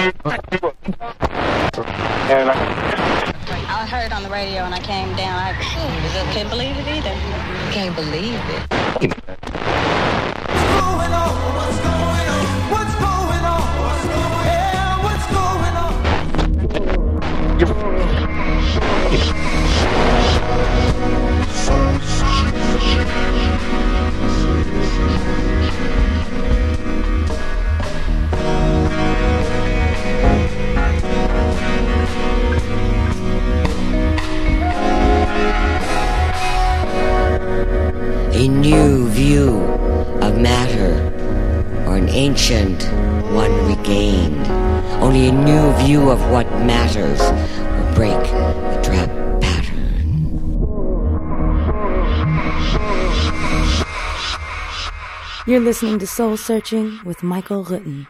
I heard it on the radio and I came down. I couldn't believe it either. Can't believe it. A new view of matter, or an ancient one regained. Only a new view of what matters will break the trap pattern. You're listening to Soul Searching with Michael Rutten.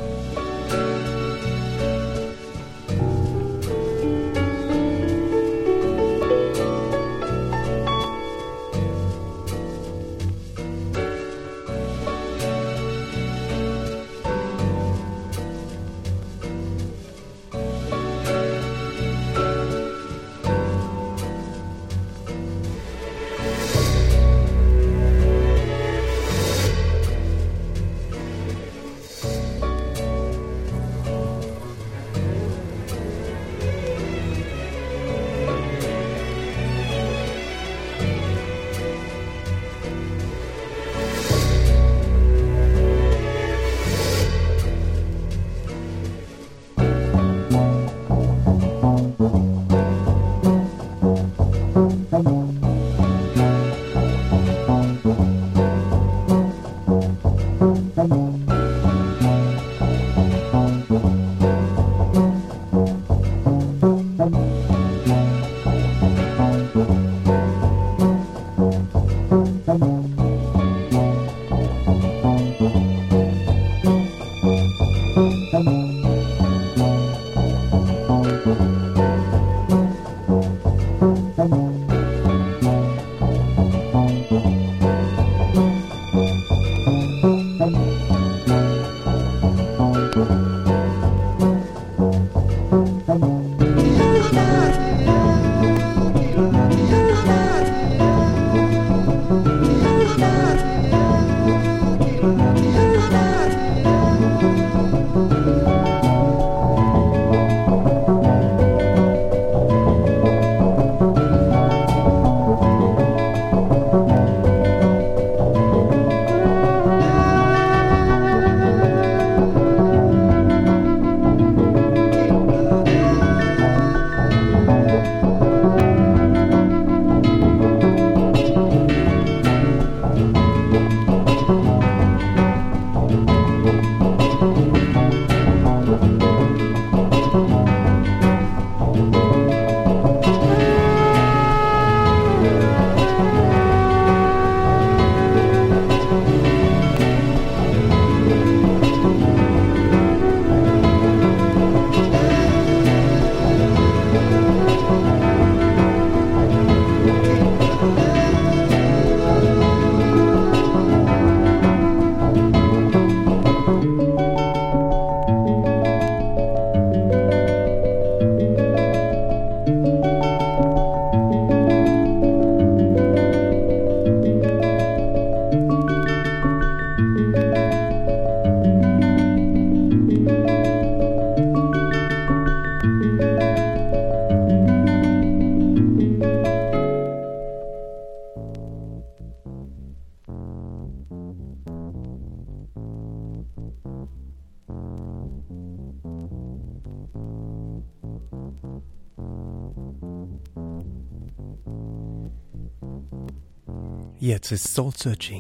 Jetzt ist Soul Searching.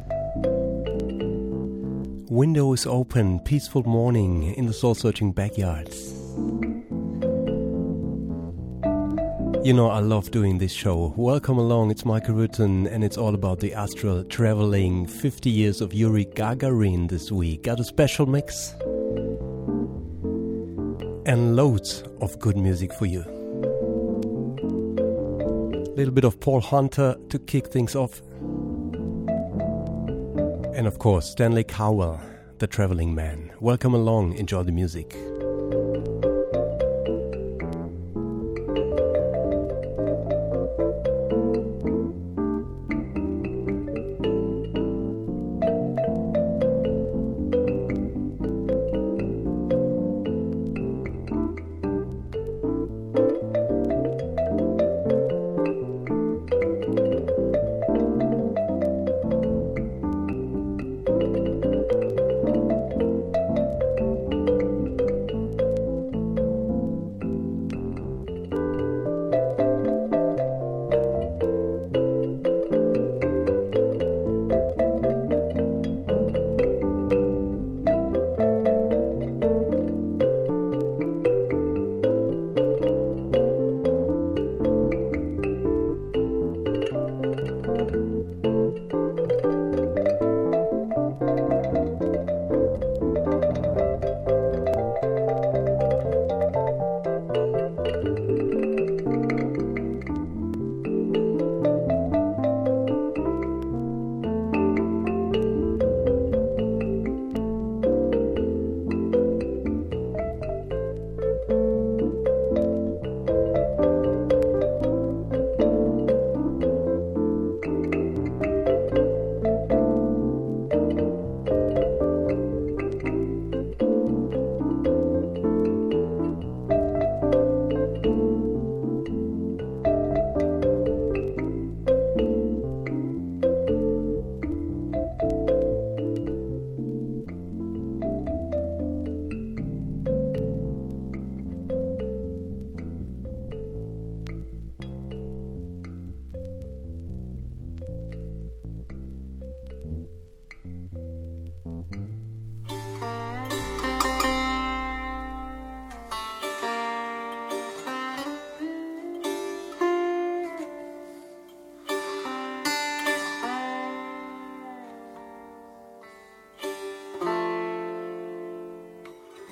Window is open, peaceful morning in the Soul Searching backyards. You know, I love doing this show. Welcome along, it's Michael Rutten, and it's all about the astral traveling. 50 years of Yuri Gagarin this week. Got a special mix and loads of good music for you. A little bit of Paul Hunter to kick things off. And of course, Stanley Cowell, the traveling man. Welcome along, enjoy the music.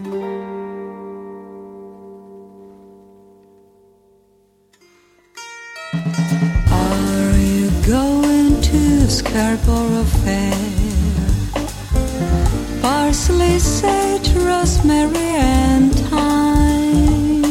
Are you going to Scarborough Fair? Parsley, sage, rosemary and thyme.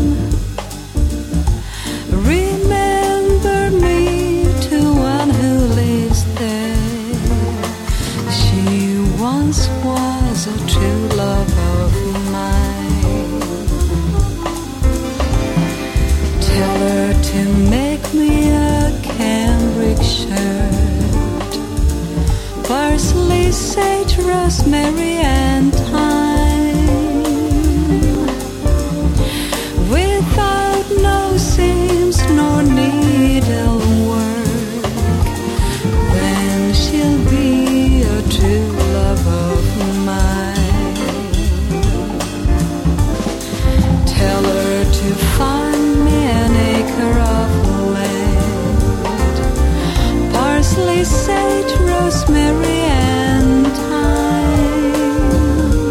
Remember me to one who lives there. She once was a true love of mine. Tell her to make me a cambric shirt. Parsley, sage, rosemary and thyme. Without no seams nor needlework, then she'll be a true love of mine. Tell her to find me an acre of land. Parsley, sage, rosemary and thyme.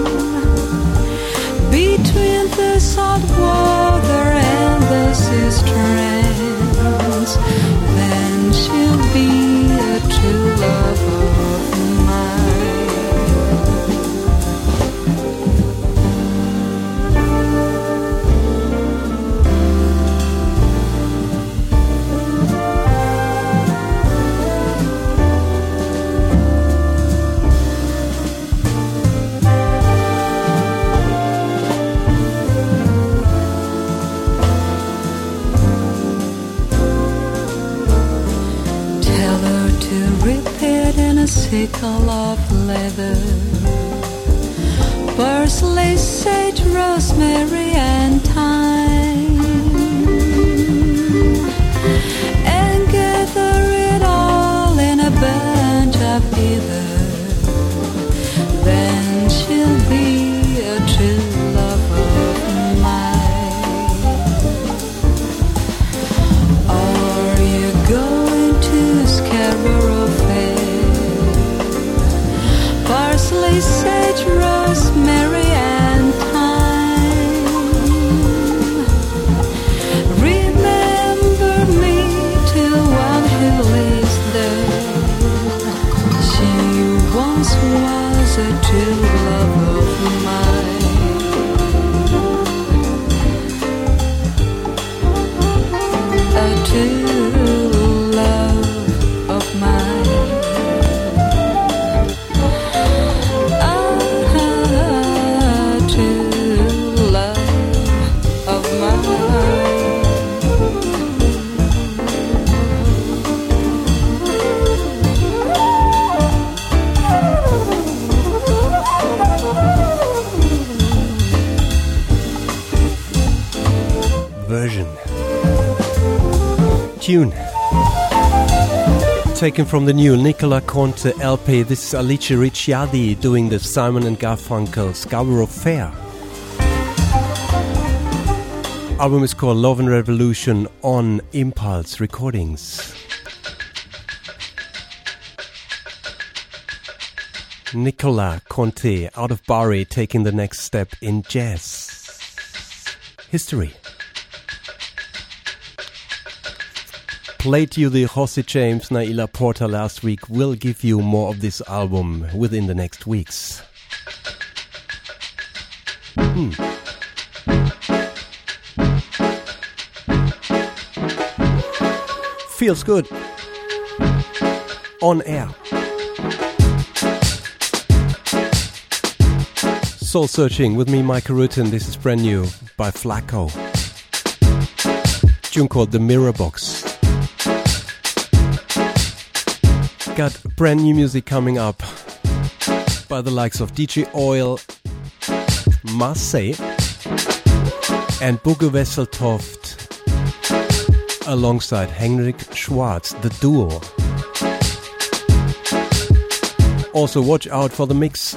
Between the salt water and the sea strands, then she'll be a true love of mine. A sickle of leather. Parsley, sage, rosemary and thyme. And gather it all in a bunch of heather. Then she'll be a true love of mine. Are you going to Scarborough Fair? Parsley, sage, rosemary and thyme. Remember me to one who lives there. She once was a true love of mine. A true love of mine. Tune taken from the new Nicola Conte LP. This is Alice Ricciardi doing the Simon and Garfunkel Scarborough Fair. Album is called Love and Revolution on Impulse Recordings. Nicola Conte out of Bari taking the next step in jazz history. Played you the Jose James, Naila Porter last week. Will give you more of this album within the next weeks. Feels good. On air. Soul Searching with me, Michael Rutten. This is brand new by Flacco. Tune called The Mirror Box. Got brand new music coming up by the likes of DJ Oil, Marseille and Bogo Wesseltoft alongside Henrik Schwarz, the duo. Also watch out for the mix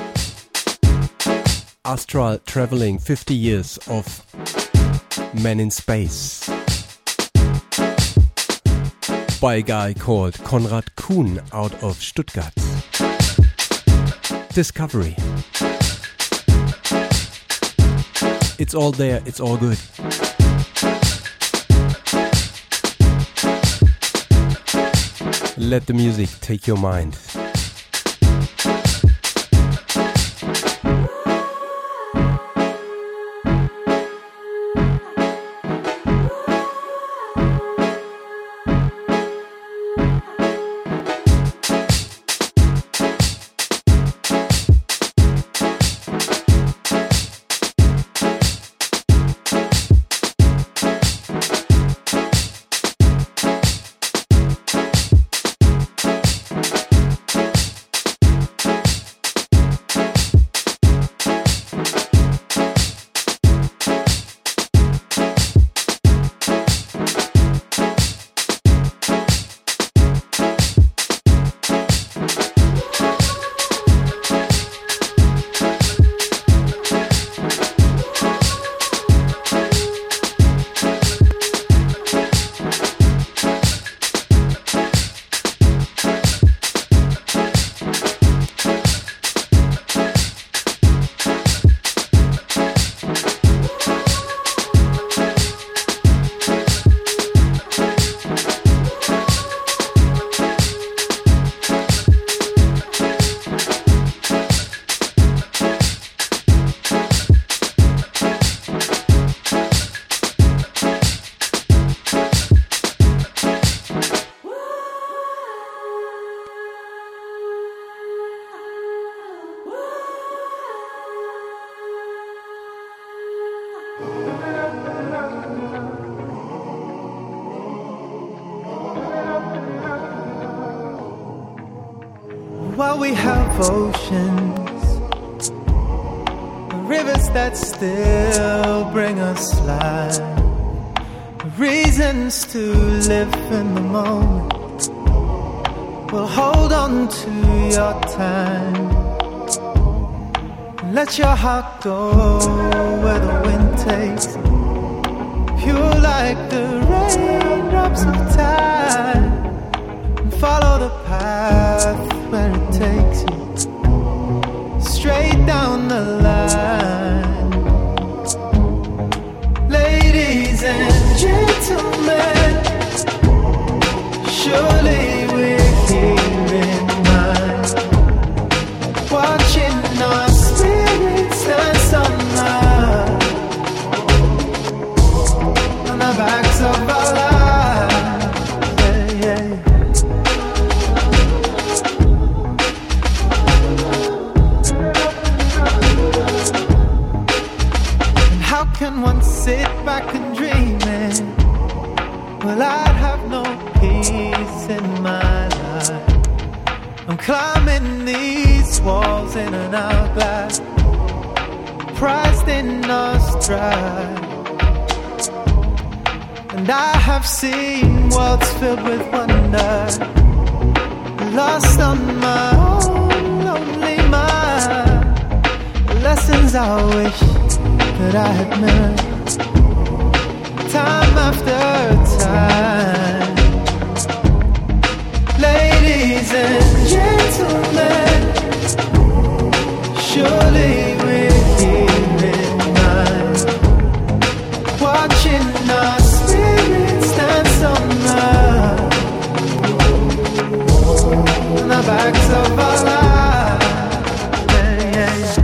Astral Traveling 50 years of Men in Space by a guy called Konrad Kuhn out of Stuttgart. Discovery. It's all there, it's all good. Let the music take your mind. While we have oceans, rivers that still bring us life, reasons to live in the moment. Well, hold on to your time. Let your heart go where the wind takes it. Pure like the raindrops of time. Follow the path where it takes you, straight down the line. Ladies and gentlemen, surely we're here in mind, watching our spirits dance on the backs of our lives. Yeah, yeah. Can one sit back and dream it? Well, I'd have no peace in my life. I'm climbing these walls in an hourglass, priced in our stride. And I have seen worlds filled with wonder, lost on my own lonely mind. Lessons I wish that I had learned time after time. Ladies and gentlemen, surely we're here in mind, watching our spirits dance on the backs of our lives. Yeah, yeah, yeah.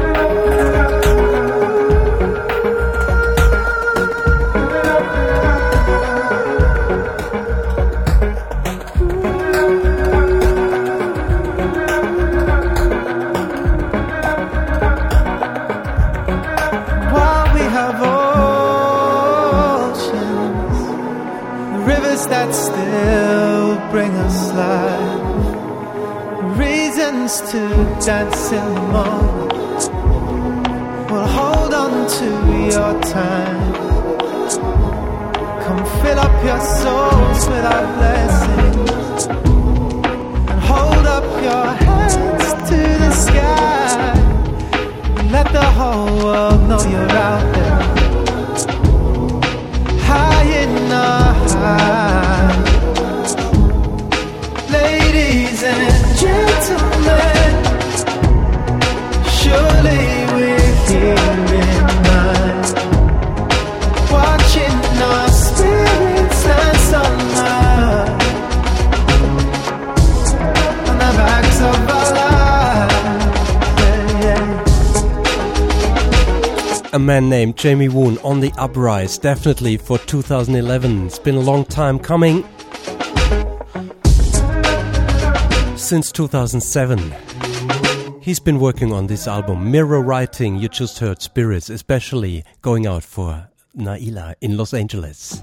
That still bring us life, reasons to dance in the moment. Well, hold on to your time. Come fill up your souls with our blessings, and hold up your hands to the sky, and let the whole world know you're out there, high in our high. Ladies and gentlemen, surely we're here in mind, a man named Jamie Woon on the uprise, definitely for 2011. It's been a long time coming. Since 2007. He's been working on this album, Mirror Writing. You just heard Spirits, especially going out for Naila in Los Angeles.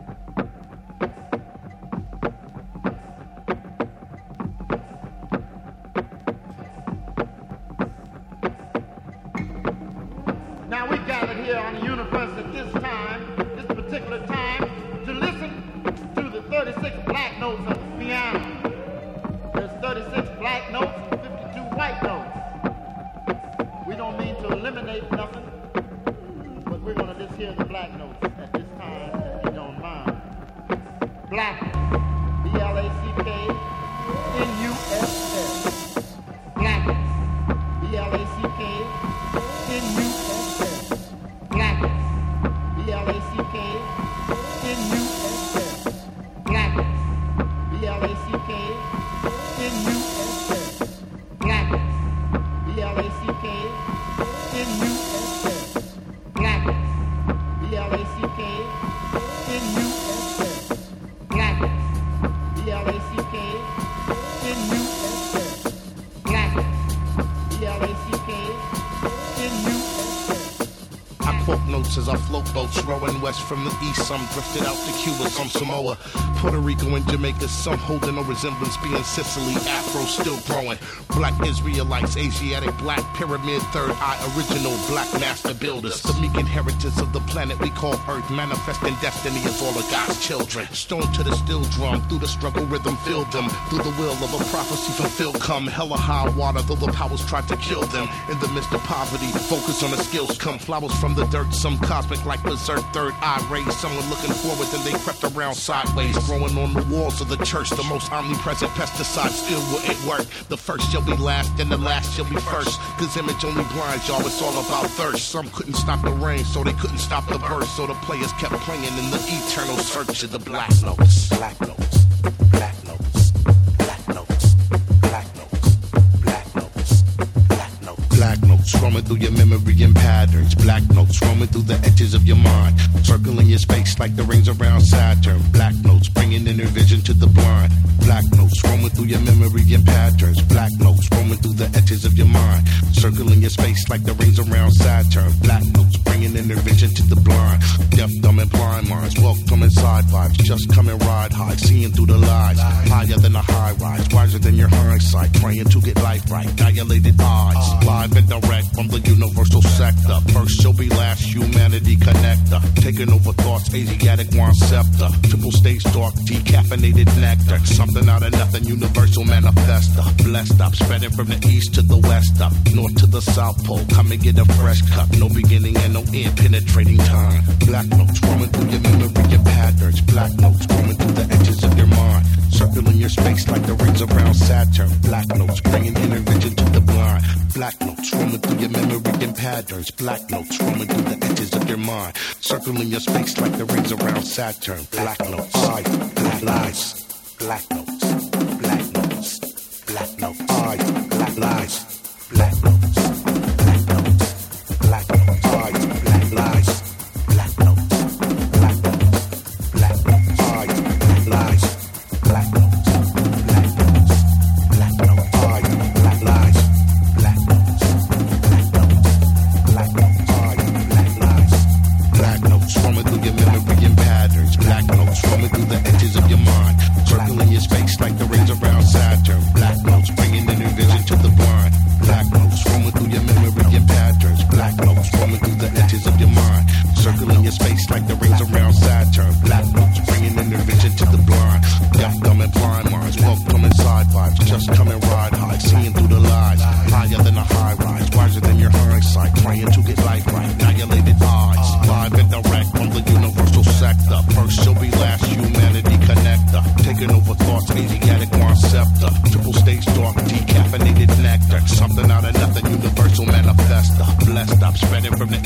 From the east, some drifted out to Cuba, some Samoa, Puerto Rico and Jamaica, some holding no resemblance, being Sicily, Afro still growing. Black Israelites, Asiatic, black pyramid, third eye, original black master builders. The meek inheritors of the planet we call Earth, manifesting destiny as all of God's children. Stone to the steel drum, through the struggle rhythm filled them. Through the will of a prophecy fulfilled, come hella high water, though the powers tried to kill them. In the midst of poverty, focus on the skills, come flowers from the dirt, some cosmic like berserk, third eye rays. Someone looking forward, then they crept around sideways. Growing on the walls of the church, the most omnipresent pesticide still wouldn't work. The first shall be last, and the last shall be first. Cause image only blinds y'all, it's all about thirst. Some couldn't stop the rain, so they couldn't stop the burst. So the players kept playing in the eternal search of the black notes. Black notes, black notes, black notes, black notes, black notes, black notes. Black notes roaming through your memory in patterns. Black notes roaming through the edges of your mind, circling your space like the rings around Saturn. Black notes bringing inner vision to the blind. Black notes roaming through your memory in patterns. Black notes roaming through the edges of your mind, circling your space like the rings around Saturn. Black notes bringing inner vision to the blind. Deaf, dumb, and blind minds welcome inside vibes. Just come and ride high, seeing through the lies. Higher than a high rise, wiser than your hindsight. Praying to get life right, dilated eyes. Live and direct from the universal sector. First shall be last, humanity connector. Taking over thoughts, Asiatic wine scepter. Triple stage dark, decaffeinated nectar. Something out of nothing, universal manifester. Blessed up, spreading from the east to the west up. North to the south pole, come and get a fresh cup. No beginning and no end, penetrating time. Black notes roaming through your memory and patterns. Black notes roaming through the edges of your mind, circling your space like the rings around Saturn. Black notes bringing inner vision to the blind. Black notes roaming through your memory and patterns. Black notes roaming through the edges of your mind, circling your space like the rings around Saturn. Black notes, black lies. Black notes, black notes, black notes, black lies. Black notes, black notes, black notes, black lies. Black notes, black notes, black notes, black lies. Black notes, black notes, black notes, black lies. Black notes, black notes, black notes, black lies. Black notes roaming through your memory and patterns. Black notes roaming through the edges of your mind, circling your space like the rings around Saturn. Black notes bringing inner vision to the blind. Black notes roaming through your memory and patterns. Black notes roaming through the edges of your mind, circling your space like the rings around Saturn. Black notes bringing inner vision to the blind. Deaf, dumb, and blind minds welcome inside vibes. Just come and ride high, seeing through the lies. Higher than a high rise, wiser than your hindsight. Praying to get life right, dilated eyes. Live and direct from the universal sector. First shall be last, humanity connector. Taking over thoughts, Asiatic wine scepter. Triple stage dark, decaffeinated nectar. Something out of nothing, universal manifester. Blessed up, spreading from the east to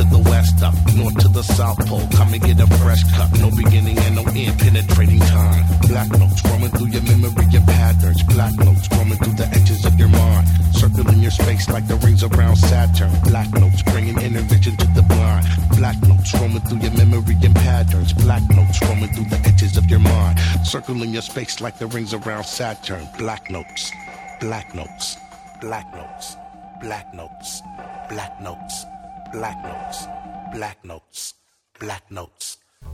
the west, up north to the south pole. Come and get a fresh cut, no beginning and no end, penetrating time. Black notes roaming through your memory and patterns. Black notes roaming through the edges of your mind, circling your space like the rings around Saturn. Black notes bringing intervention to the blind. Black notes roaming through your memory and patterns. Black notes roaming through the edges of your mind, circling your space like the rings around Saturn. Black notes, black notes, black notes, black notes, black notes, black notes, black notes, black notes.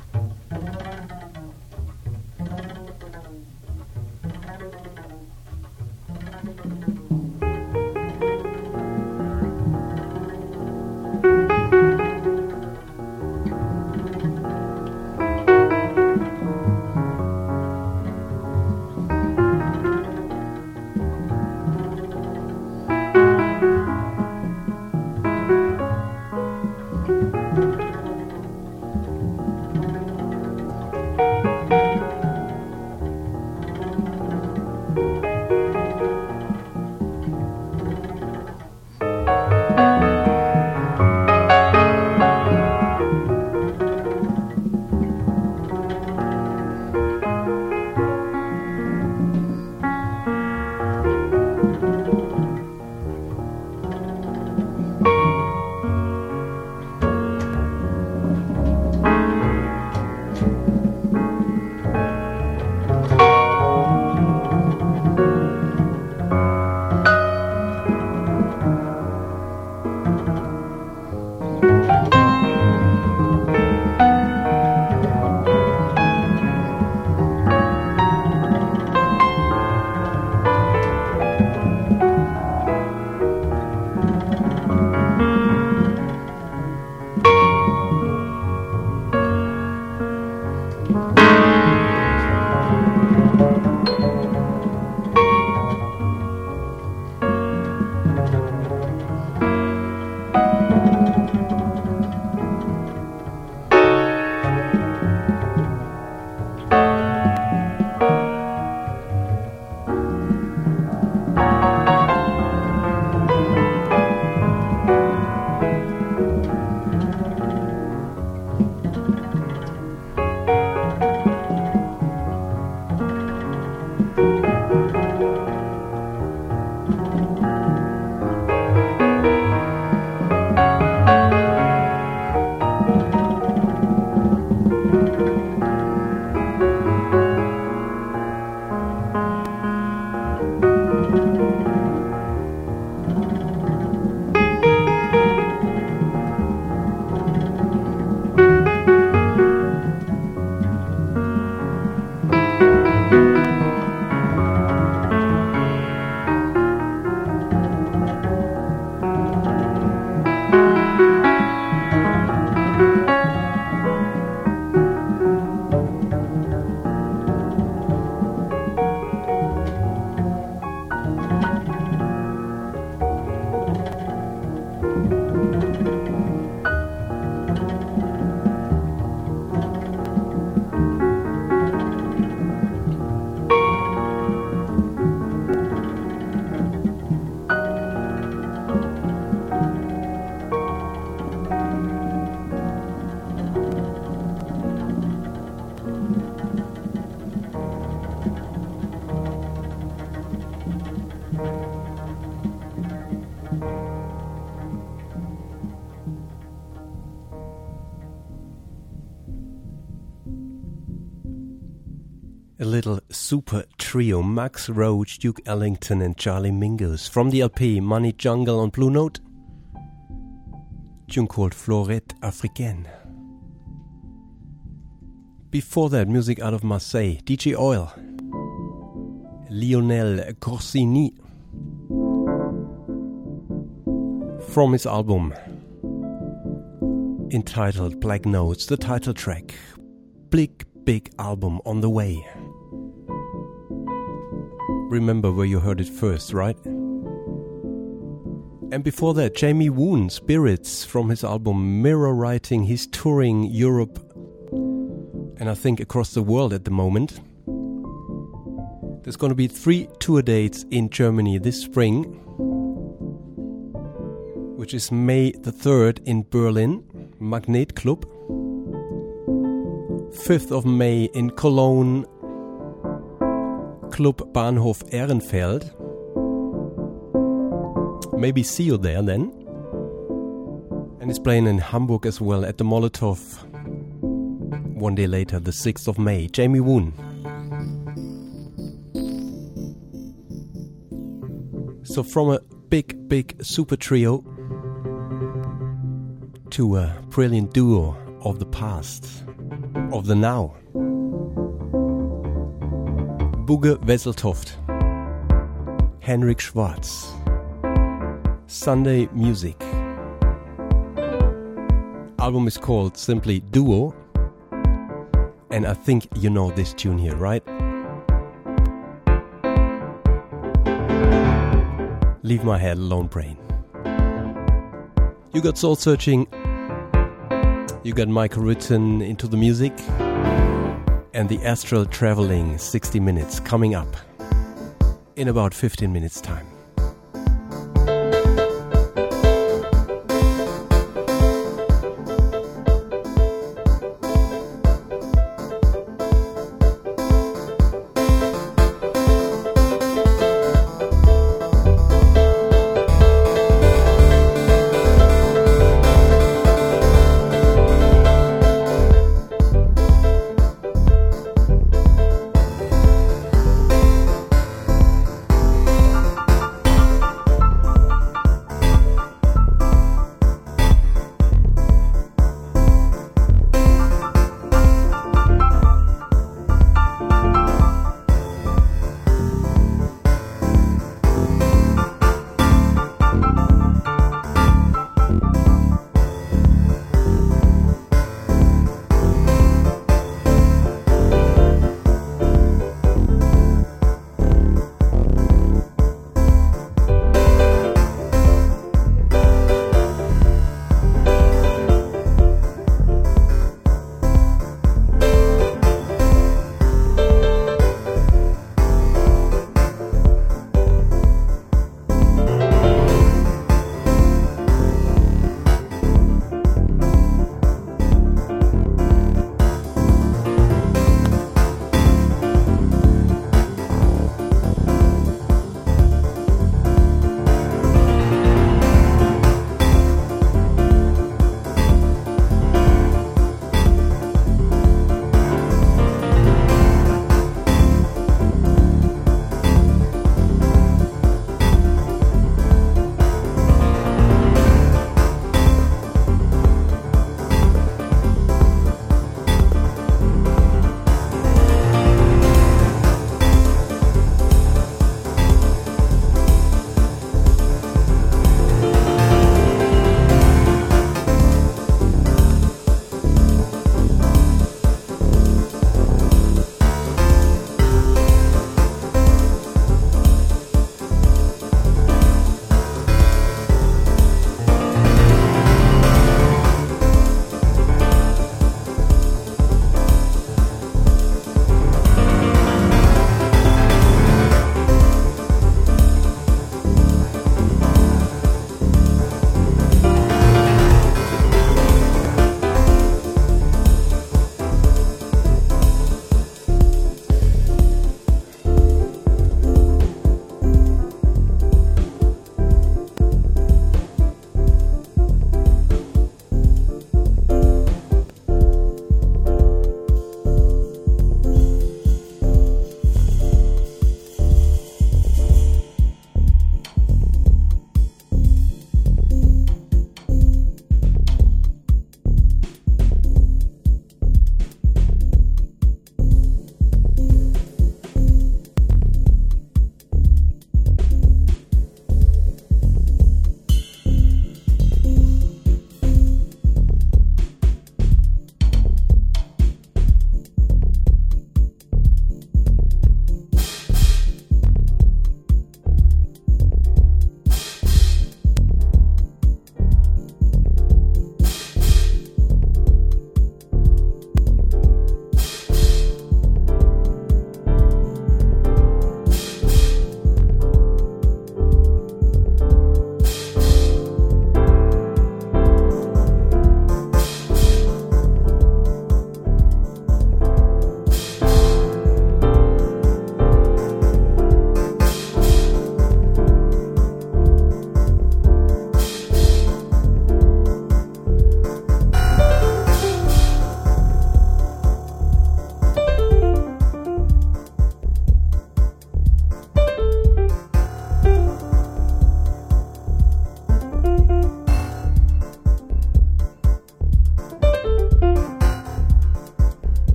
A little super trio, Max Roach, Duke Ellington and Charlie Mingus from the LP Money Jungle on Blue Note. Tune called Florette Africaine. Before that, music out of Marseille, DJ Oil, Lionel Corsini, from his album entitled Black Notes, the title track. Big album on the way. Remember where you heard it first, right? And before that, Jamie Woon, Spirits, from his album Mirror Writing. He's touring Europe and I think across the world at the moment. There's going to be 3 tour dates in Germany this spring, which is May the 3rd in Berlin, Magnet Club. 5th of May in Cologne, Club Bahnhof Ehrenfeld. Maybe see you there then. And he's playing in Hamburg as well at the Molotov one day later, the 6th of May. Jamie Woon. So from a big super trio to a brilliant duo of the past, of the now. Bugge Wesseltoft, Henrik Schwarz, Sunday Music. Album is called simply Duo, and I think you know this tune here, right? Leave My Head Alone Brain. You got Soul Searching, you got Michael Rutten into the music, and the Astral Traveling 60 minutes coming up in about 15 minutes time.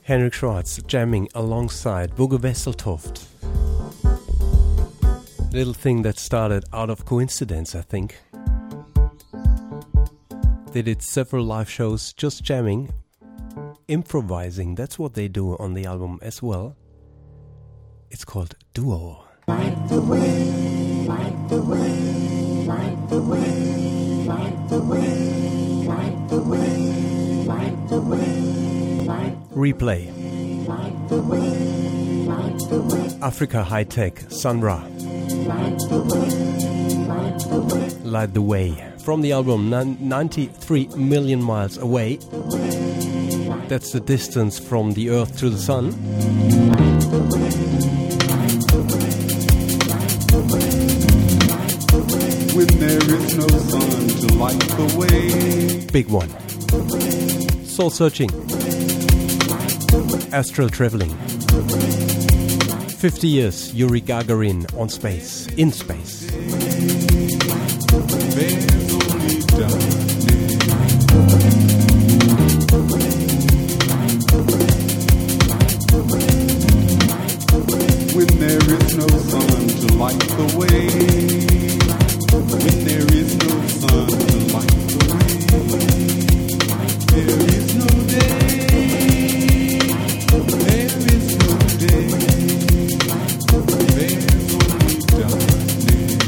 Henrik Schwarz jamming alongside Bugge Wesseltoft. Little thing that started out of coincidence, I think. They did several live shows just jamming, improvising. That's what they do on the album as well. It's called Duo. Like the way, like the way, like the way, like the way, like the way, like the way, like Replay. like the way, like the way, Africa High Tech, Sun Ra. like the way, like the way, Light the Way. From the album 93 million miles away. That's the distance from the Earth to the Sun. When there is no sun to light the way. Big one. Soul Searching. Astral Traveling. 50 years, Yuri Gagarin on space. In space. There's only darkness. When there is no sun to light the way. When there is no sun to light the way. There is no day. There is no day. There's only darkness.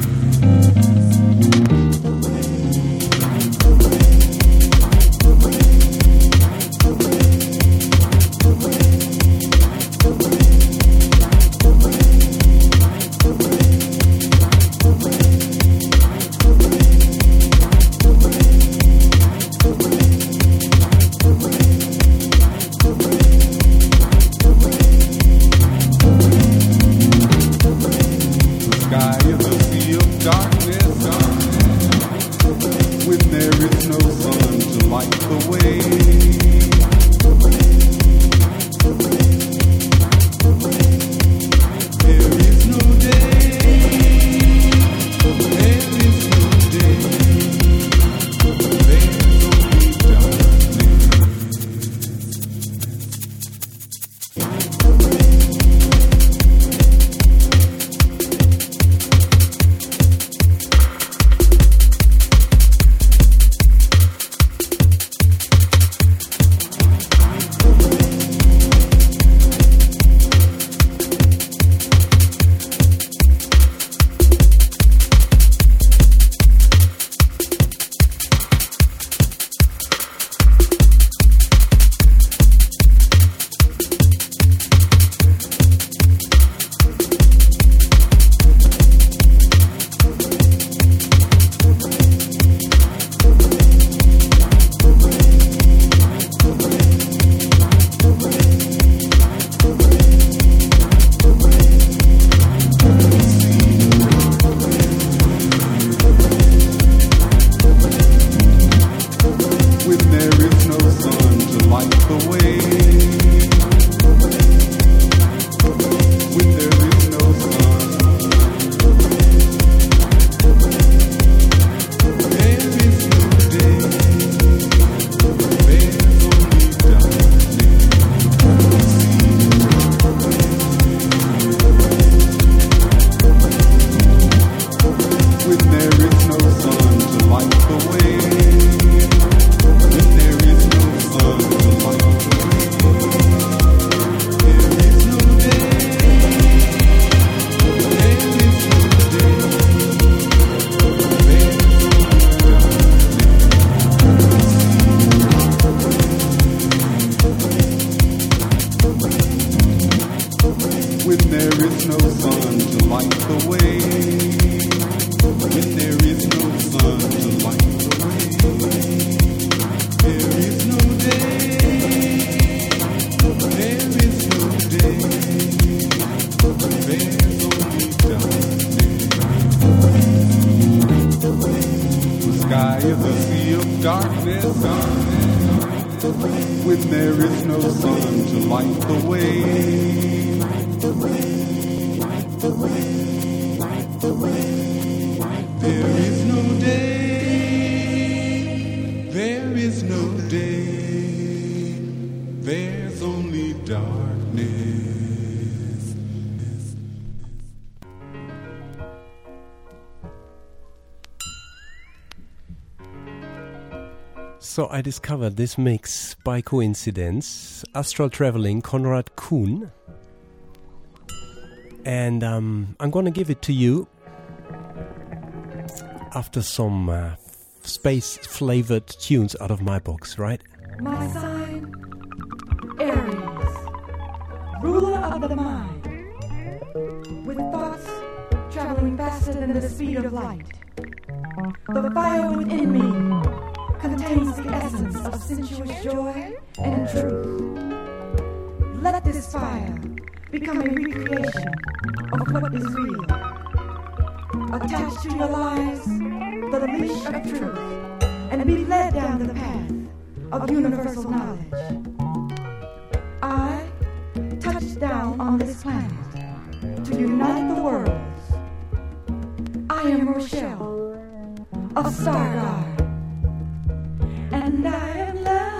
There's only darkness. So I discovered this mix by coincidence. Astral Traveling, Konrad Kuhn. And I'm gonna give it to you after some space-flavored tunes out of my box, right? My sign, Aries, ruler of the mind, with thoughts traveling faster than the speed of light. The fire within me contains the essence of sensuous joy and truth. Let this fire become a recreation of what is real. Attach to your lives the leash of truth and be led down the path of universal knowledge. I touched down on this planet to unite the worlds. I am Rochelle of Stargard, and I am love.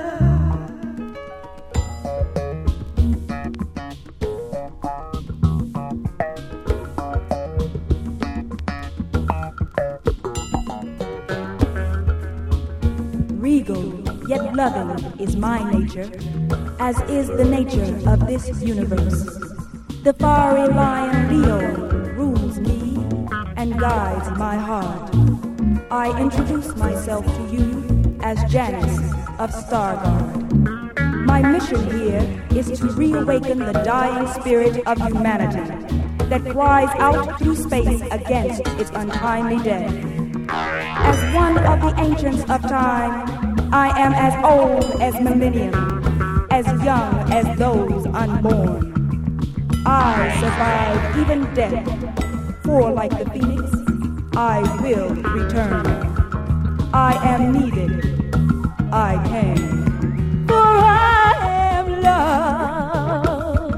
Regal, yet loving, is my nature, as is the nature of this universe. The fiery lion Leo rules me and guides my heart. I introduce myself to you as Janice of Stargard. My mission here is to reawaken the dying spirit of humanity that cries out through space against its untimely death. As one of the ancients of time, I am as old as millennium, as young as those unborn. I survive even death, for like the phoenix, I will return. I am needed. I can, for I am love.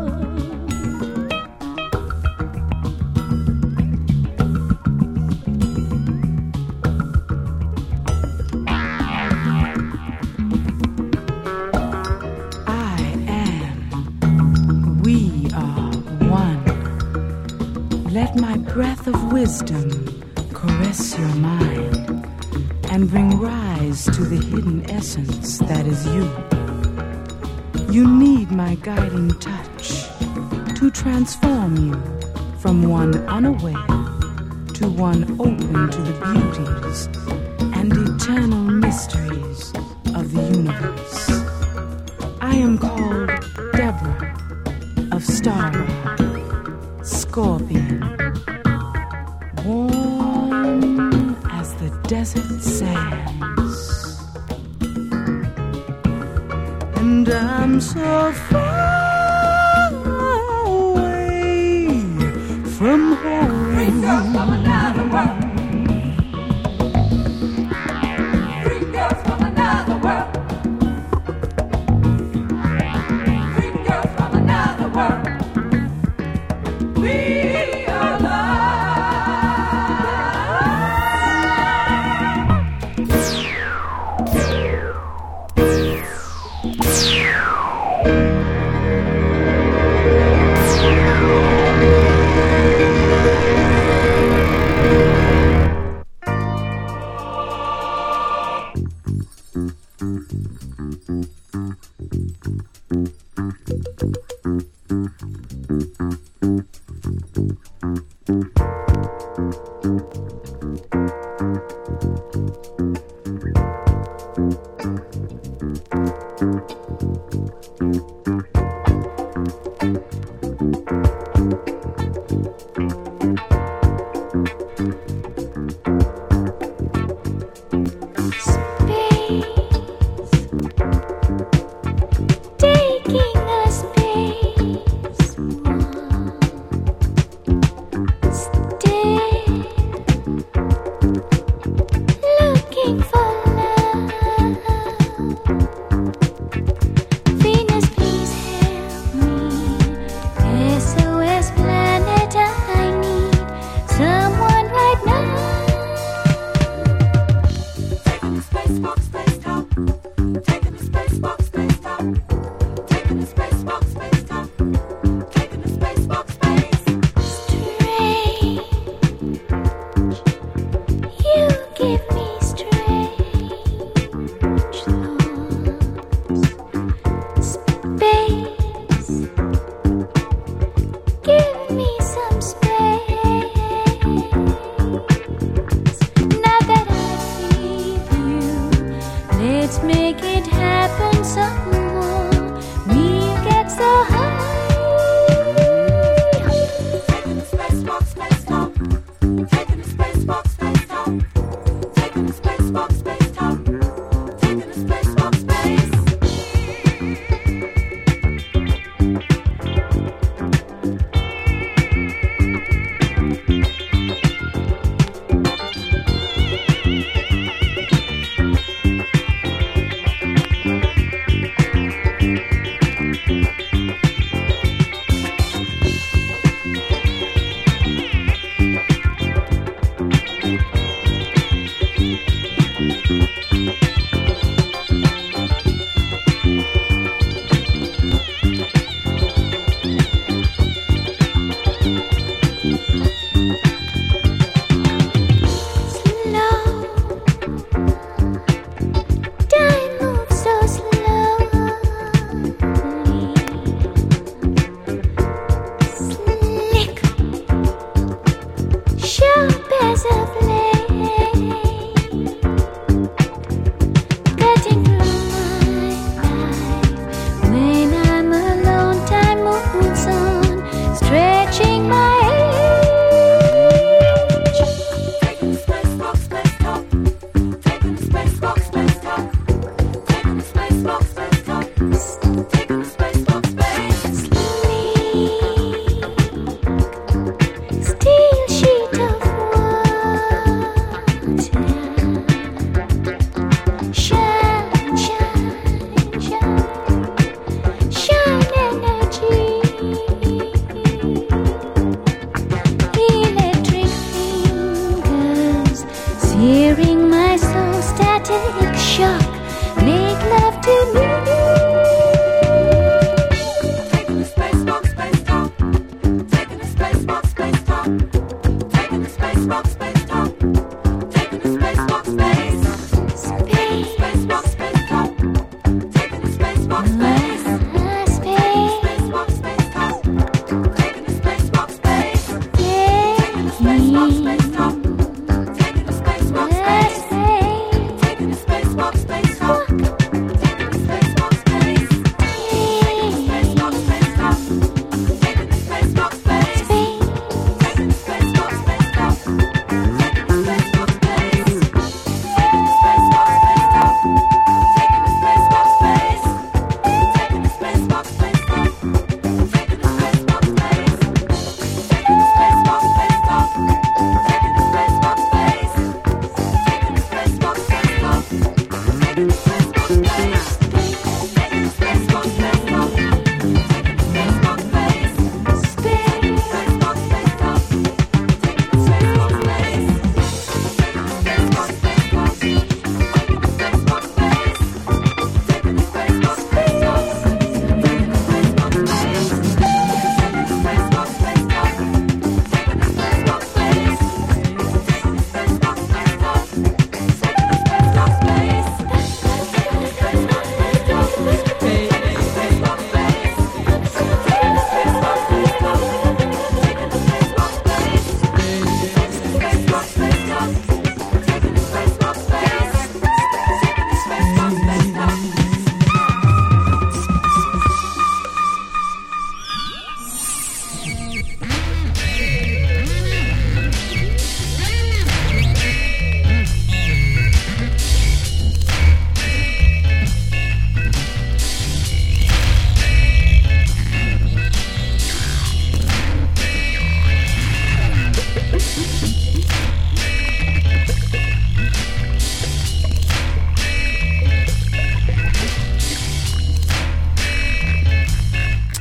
I am. We are one. Let my breath of wisdom caress your mind and bring rise to the hidden essence that is you. You need my guiding touch to transform you from one unaware to one open to the beauties and eternal mysteries of the universe. I am called Deborah of Stargard, Scorpion, warm as the desert sands, and I'm so far away from home. Free girls from another world. Free girls from another world. Free girls from another world. We are love. Taking us space.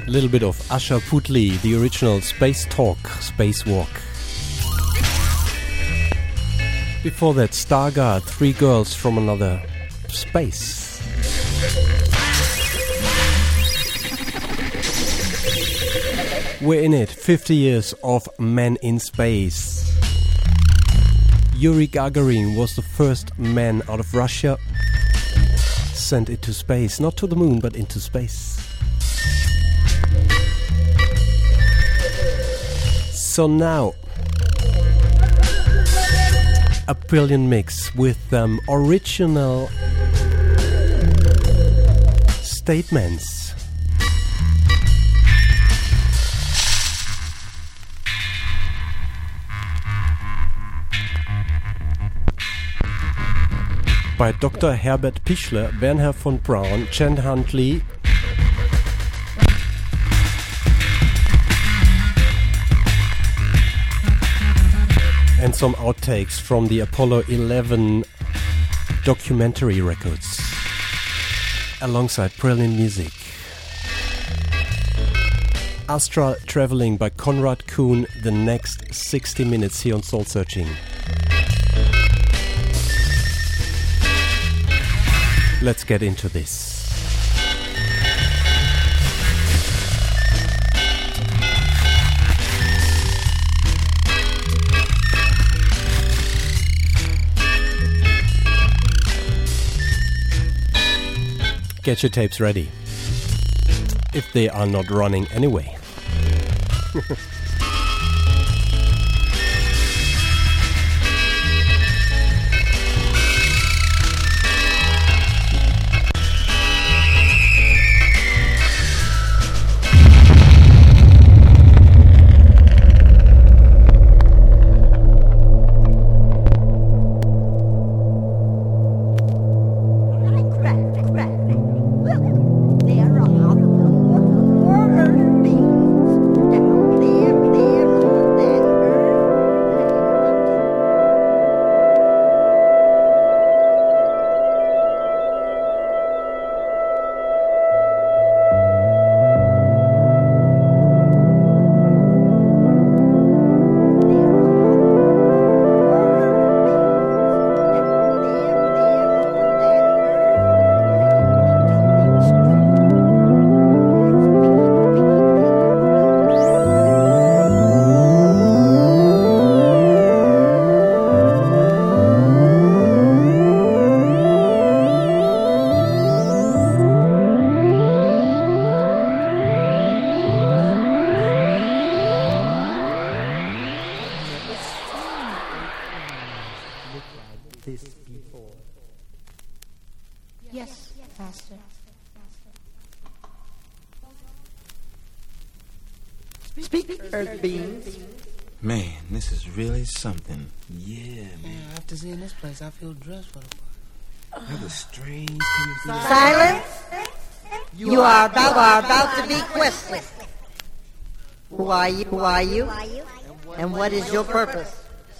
A little bit of Asha Putley, the original Space Talk, Spacewalk. Before that, Stargard, Three Girls from Another Space. We're in it, 50 years of men in space. Yuri Gagarin was the first man out of Russia sent into space, not to the moon, but into space. So now, a brilliant mix with original statements. By Dr. Herbert Pichler, Wernher von Braun, Jen Huntley, and some outtakes from the Apollo 11 documentary records, alongside brilliant music. Astral Traveling by Konrad Kuhn, the next 60 minutes here on Soul Searching. Let's get into this. Get your tapes ready, if they are not running anyway. Man, this is really something. Yeah, man. After seeing this place, I feel dressed for the party. That was strange coming through the Silence! You are about to be questioned. Who are you? Who are you? And what is your purpose?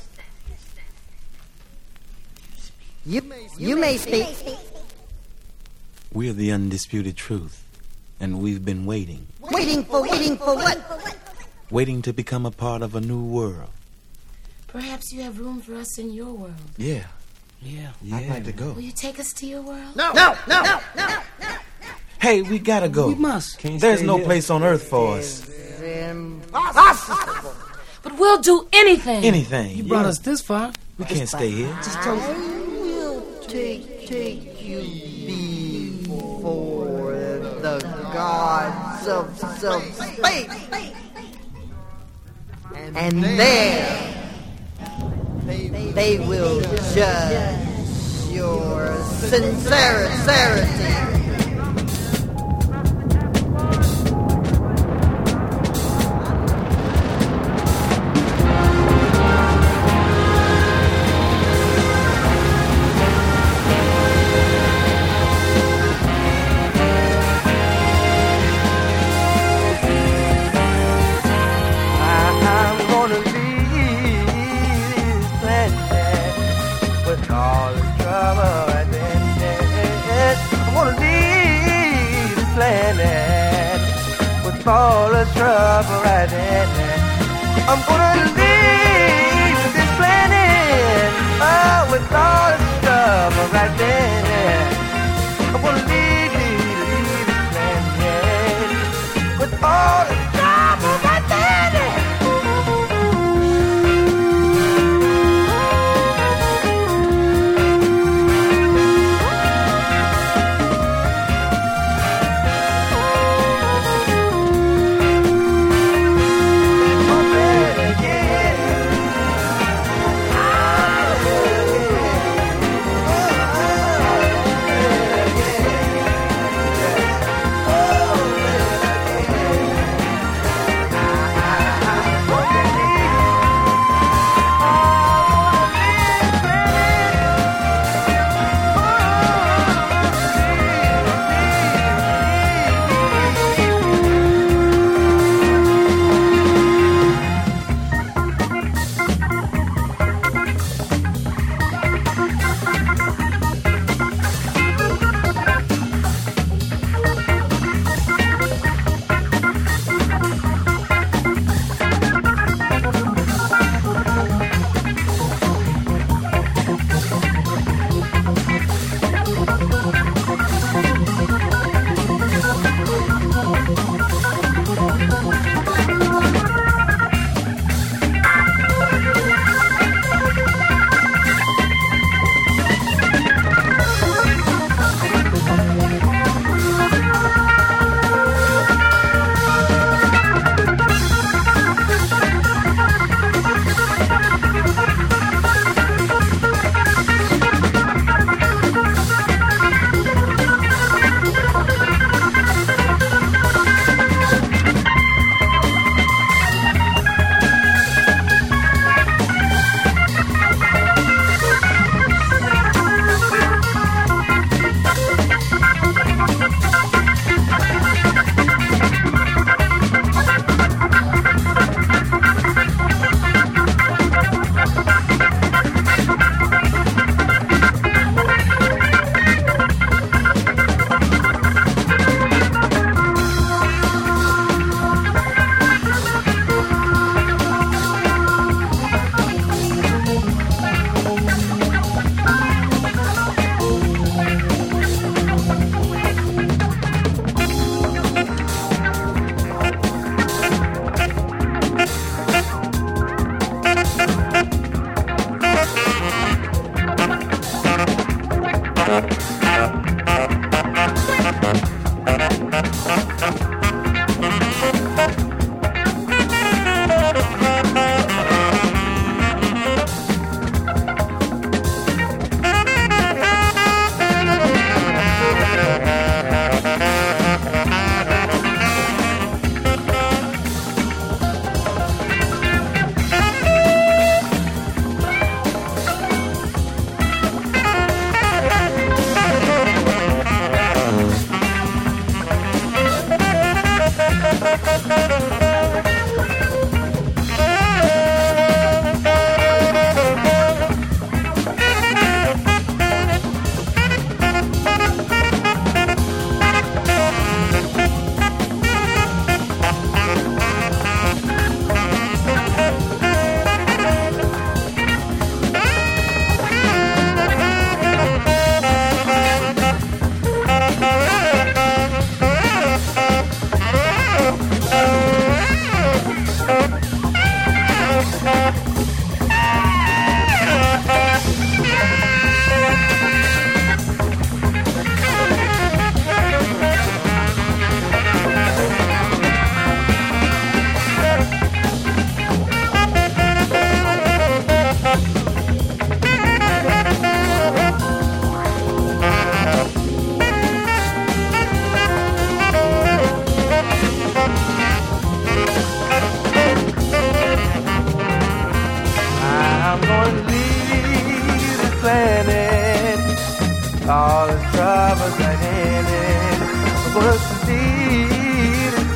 You may speak. We're the undisputed truth, and we've been waiting. Waiting for what? Waiting to become a part of a new world. Perhaps you have room for us in your world. Yeah. I'd like to go. Will you take us to your world? No. Hey, we gotta go. We must. There's no place on earth for us. Impossible. But we'll do anything. Anything. You brought us this far. We can't stay here. I will take you before the gods of space. And there they will judge your sincerity. All the trouble I did. I'm gonna leave with all the trouble right in there. I'm gonna leave this planet, oh, with all the trouble right there. I'm gonna leave this planet with all the trouble right there. all his troubles right in it. Was to leave this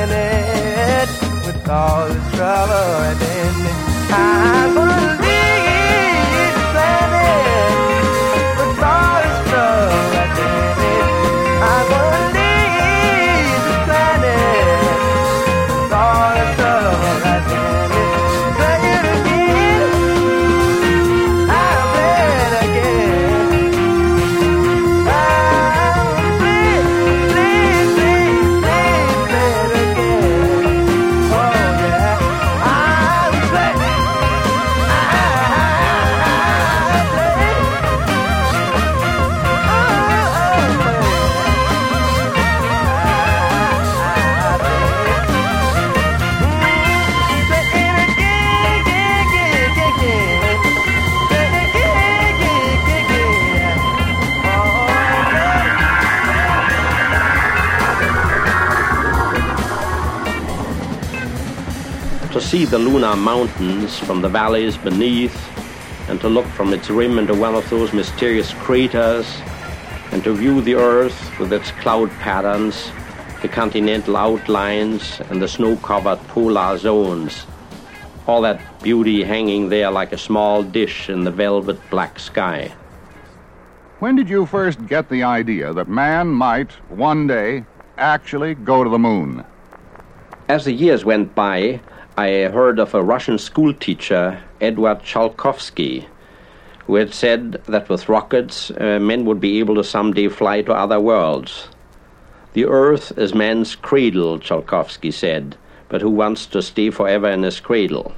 planet with all his trouble right in it. I'm gonna leave this planet with all his trouble right in it. I'm gonna leave this planet to see the lunar mountains from the valleys beneath, and to look from its rim into one of those mysterious craters, and to view the Earth with its cloud patterns, the continental outlines, and the snow-covered polar zones. All that beauty hanging there like a small dish in the velvet black sky. When did you first get the idea that man might, one day, actually go to the moon? As the years went by, I heard of a Russian schoolteacher, Edward Tsiolkovsky, who had said that with rockets, men would be able to someday fly to other worlds. The Earth is man's cradle, Tsiolkovsky said, but who wants to stay forever in his cradle?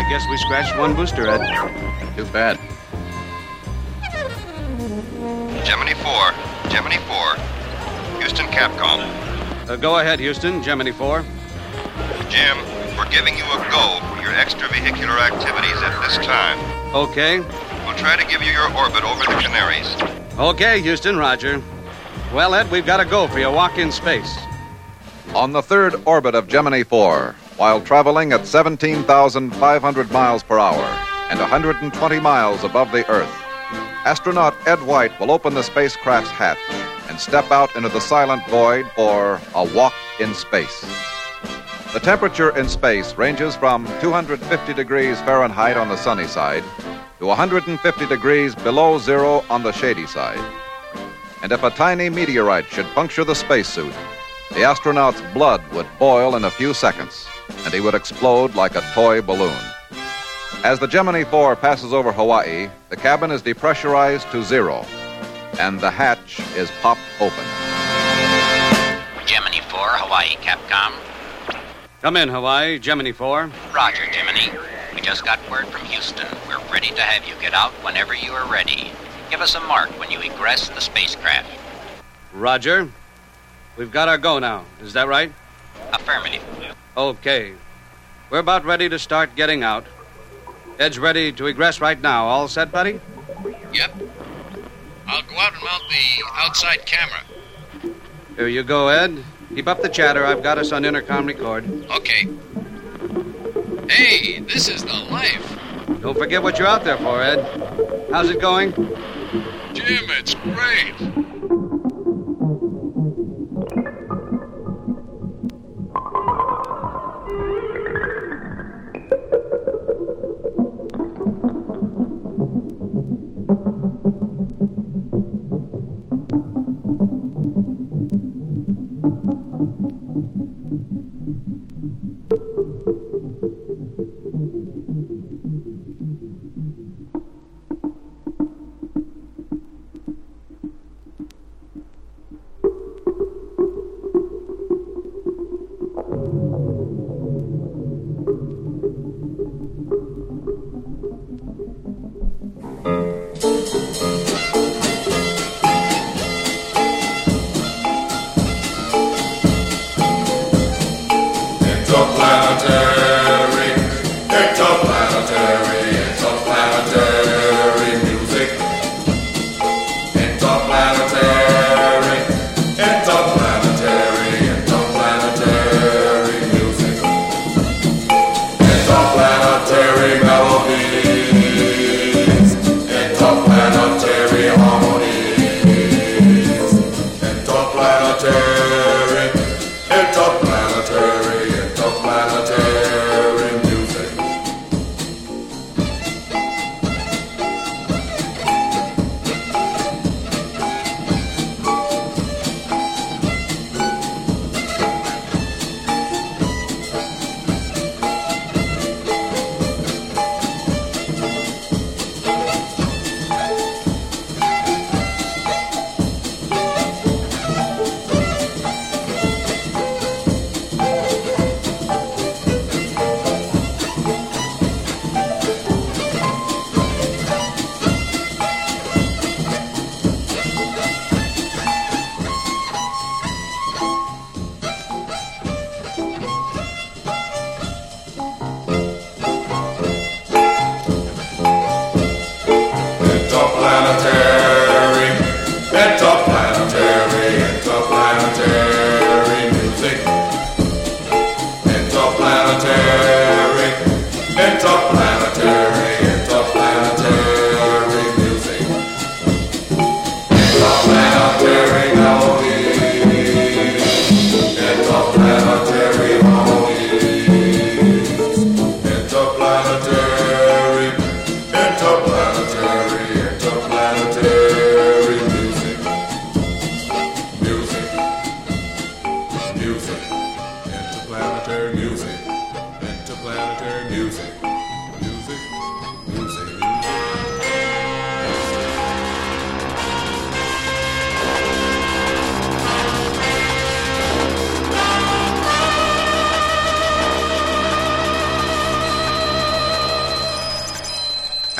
guess we scratched one booster, Ed. Too bad. Gemini 4. Gemini 4. Houston Capcom. Go ahead, Houston. Gemini 4. Jim, we're giving you a go for your extravehicular activities at this time. Okay. We'll try to give you your orbit over the Canaries. Okay, Houston, roger. Well, Ed, we've got to go for your walk in space. On the third orbit of Gemini 4, while traveling at 17,500 miles per hour and 120 miles above the Earth, astronaut Ed White will open the spacecraft's hatch and step out into the silent void for a walk in space. The temperature in space ranges from 250 degrees Fahrenheit on the sunny side to 150 degrees below zero on the shady side. And if a tiny meteorite should puncture the spacesuit, the astronaut's blood would boil in a few seconds, and he would explode like a toy balloon. As the Gemini 4 passes over Hawaii, the cabin is depressurized to zero, and the hatch is popped open. Gemini 4, Hawaii, Capcom. Come in, Hawaii. Gemini 4. Roger, Gemini. We just got word from Houston. We're ready to have you get out whenever you are ready. Give us a mark when you egress the spacecraft. Roger. We've got our go now. Is that right? Affirmative. Okay. We're about ready to start getting out. Ed's ready to egress right now. All set, buddy? Yep. I'll go out and mount the outside camera. Here you go, Ed. Keep up the chatter. I've got us on intercom record. Okay. Hey, this is the life. Don't forget what you're out there for, Ed. How's it going? Jim, it's great.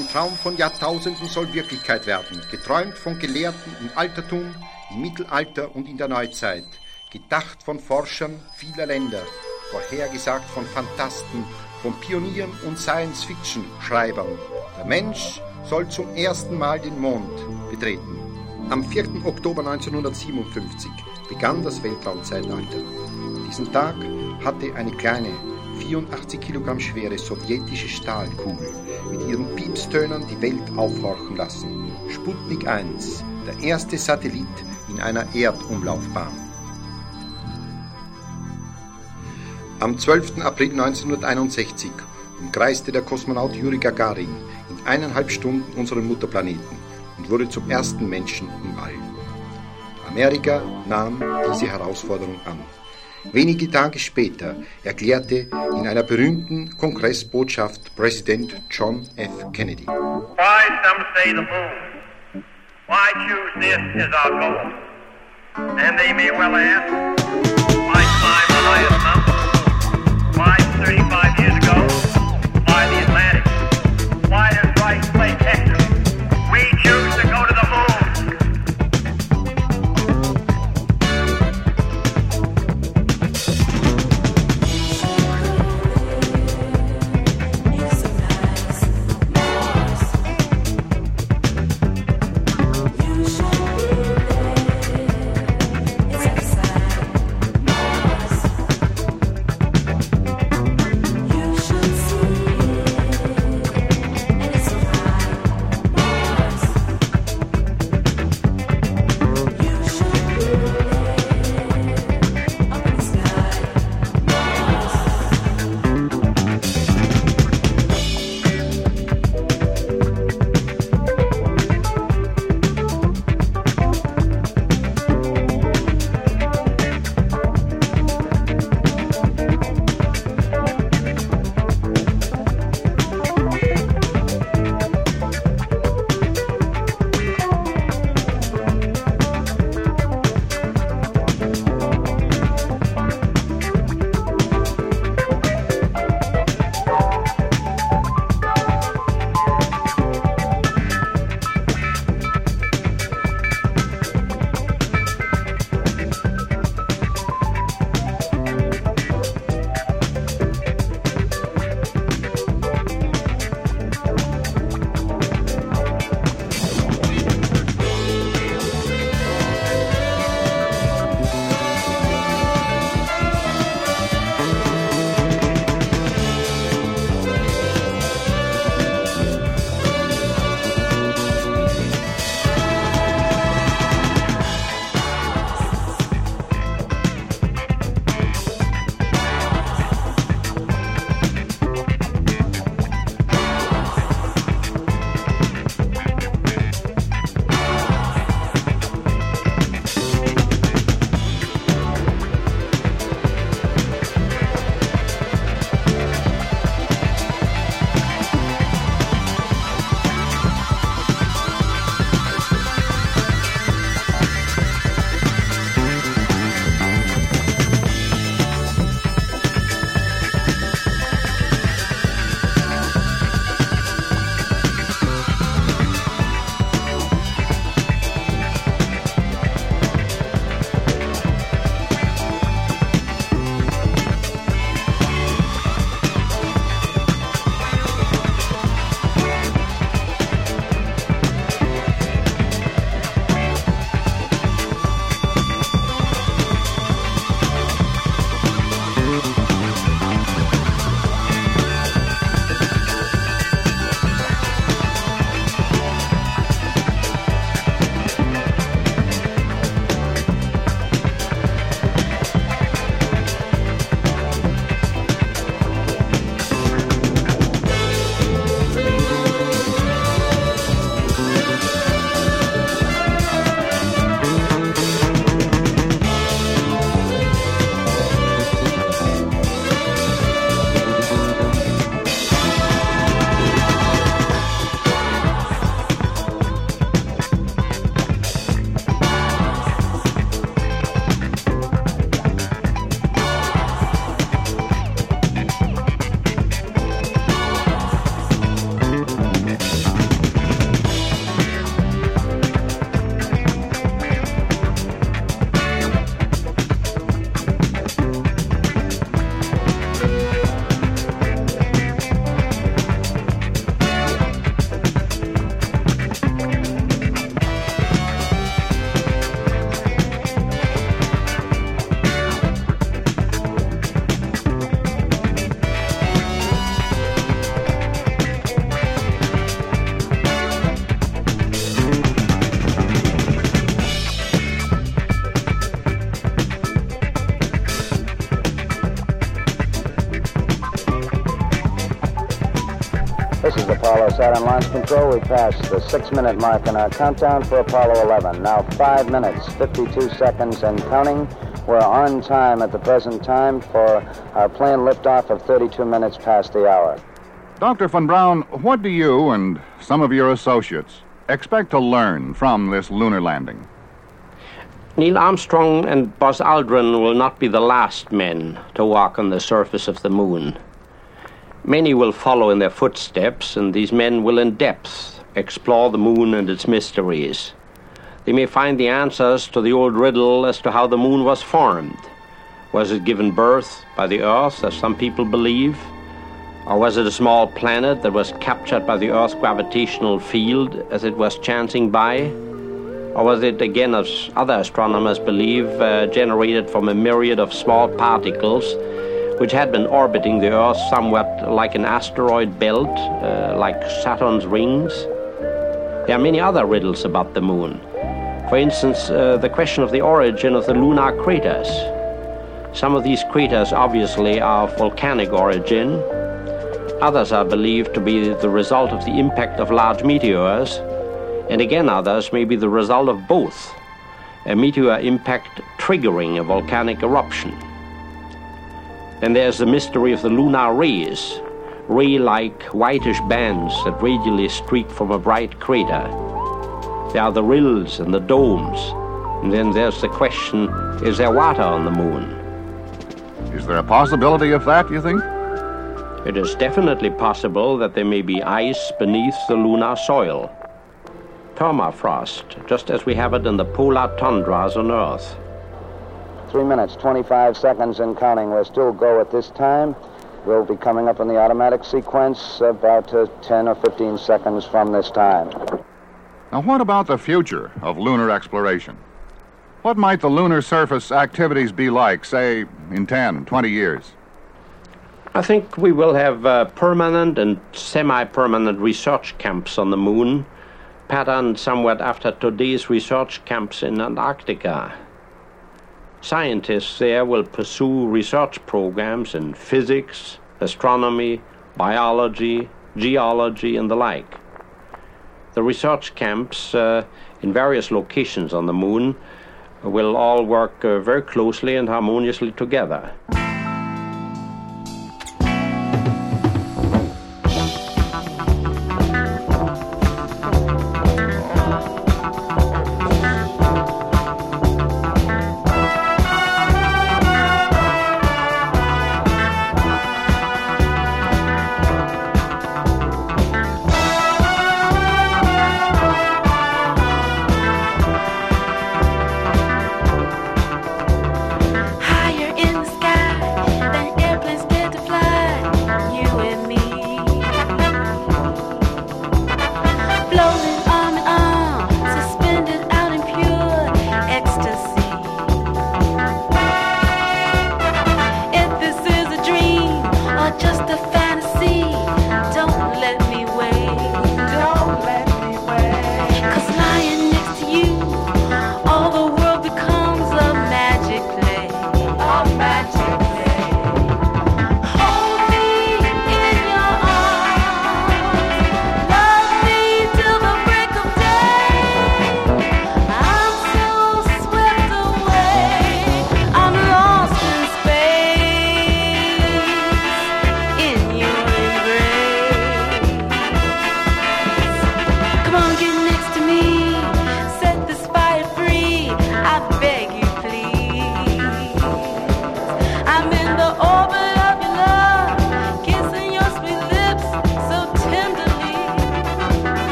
Ein Traum von Jahrtausenden soll Wirklichkeit werden, geträumt von Gelehrten im Altertum, im Mittelalter und in der Neuzeit, gedacht von Forschern vieler Länder, vorhergesagt von Phantasten, von Pionieren und Science-Fiction-Schreibern. Der Mensch soll zum ersten Mal den Mond betreten. Am 4. Oktober 1957 begann das Weltraumzeitalter. Diesen Tag hatte eine kleine, 84 Kilogramm schwere sowjetische Stahlkugel mit ihren Piepstönen die Welt aufhorchen lassen. Sputnik 1, der erste Satellit in einer Erdumlaufbahn. Am 12. April 1961 umkreiste der Kosmonaut Juri Gagarin in 1,5 Stunden unseren Mutterplaneten und wurde zum ersten Menschen im All. Amerika nahm diese Herausforderung an. Wenige Tage später erklärte in einer berühmten Kongressbotschaft Präsident John F. Kennedy: Why some say the moon? Why choose this as our goal? And they may well ask, why climb the highest mountain? Why 35 years ago? Why the Atlantic? Why does Rice play Texas? We choose to go to the moon. This is Apollo Saturn Launch Control. We passed the 6-minute mark in our countdown for Apollo 11. Now 5 minutes, 52 seconds and counting. We're on time at the present time for our plane liftoff of 32 minutes past the hour. Dr. von Braun, what do you and some of your associates expect to learn from this lunar landing? Neil Armstrong and Buzz Aldrin will not be the last men to walk on the surface of the moon. Many will follow in their footsteps, and these men will in depth explore the moon and its mysteries. They may find the answers to the old riddle as to how the moon was formed. Was it given birth by the Earth, as some people believe? Or was it a small planet that was captured by the Earth's gravitational field as it was chancing by? Or was it, again, as other astronomers believe, generated from a myriad of small particles which had been orbiting the Earth somewhat like an asteroid belt, like Saturn's rings? There are many other riddles about the moon. For instance, the question of the origin of the lunar craters. Some of these craters obviously are of volcanic origin. Others are believed to be the result of the impact of large meteors, and again others may be the result of both, a meteor impact triggering a volcanic eruption. Then there's the mystery of the lunar rays, ray-like whitish bands that radially streak from a bright crater. There are the rills and the domes. And then there's the question, is there water on the moon? Is there a possibility of that, you think? It is definitely possible that there may be ice beneath the lunar soil. Permafrost, just as we have it in the polar tundras on Earth. 3 minutes, 25 seconds and counting. We're still go at this time. We'll be coming up in the automatic sequence about 10 or 15 seconds from this time. Now, what about the future of lunar exploration? What might the lunar surface activities be like, say, in 10, 20 years? I think we will have permanent and semi-permanent research camps on the moon, patterned somewhat after today's research camps in Antarctica. Scientists there will pursue research programs in physics, astronomy, biology, geology, and the like. The research camps in various locations on the moon will all work very closely and harmoniously together. Higher in the sky.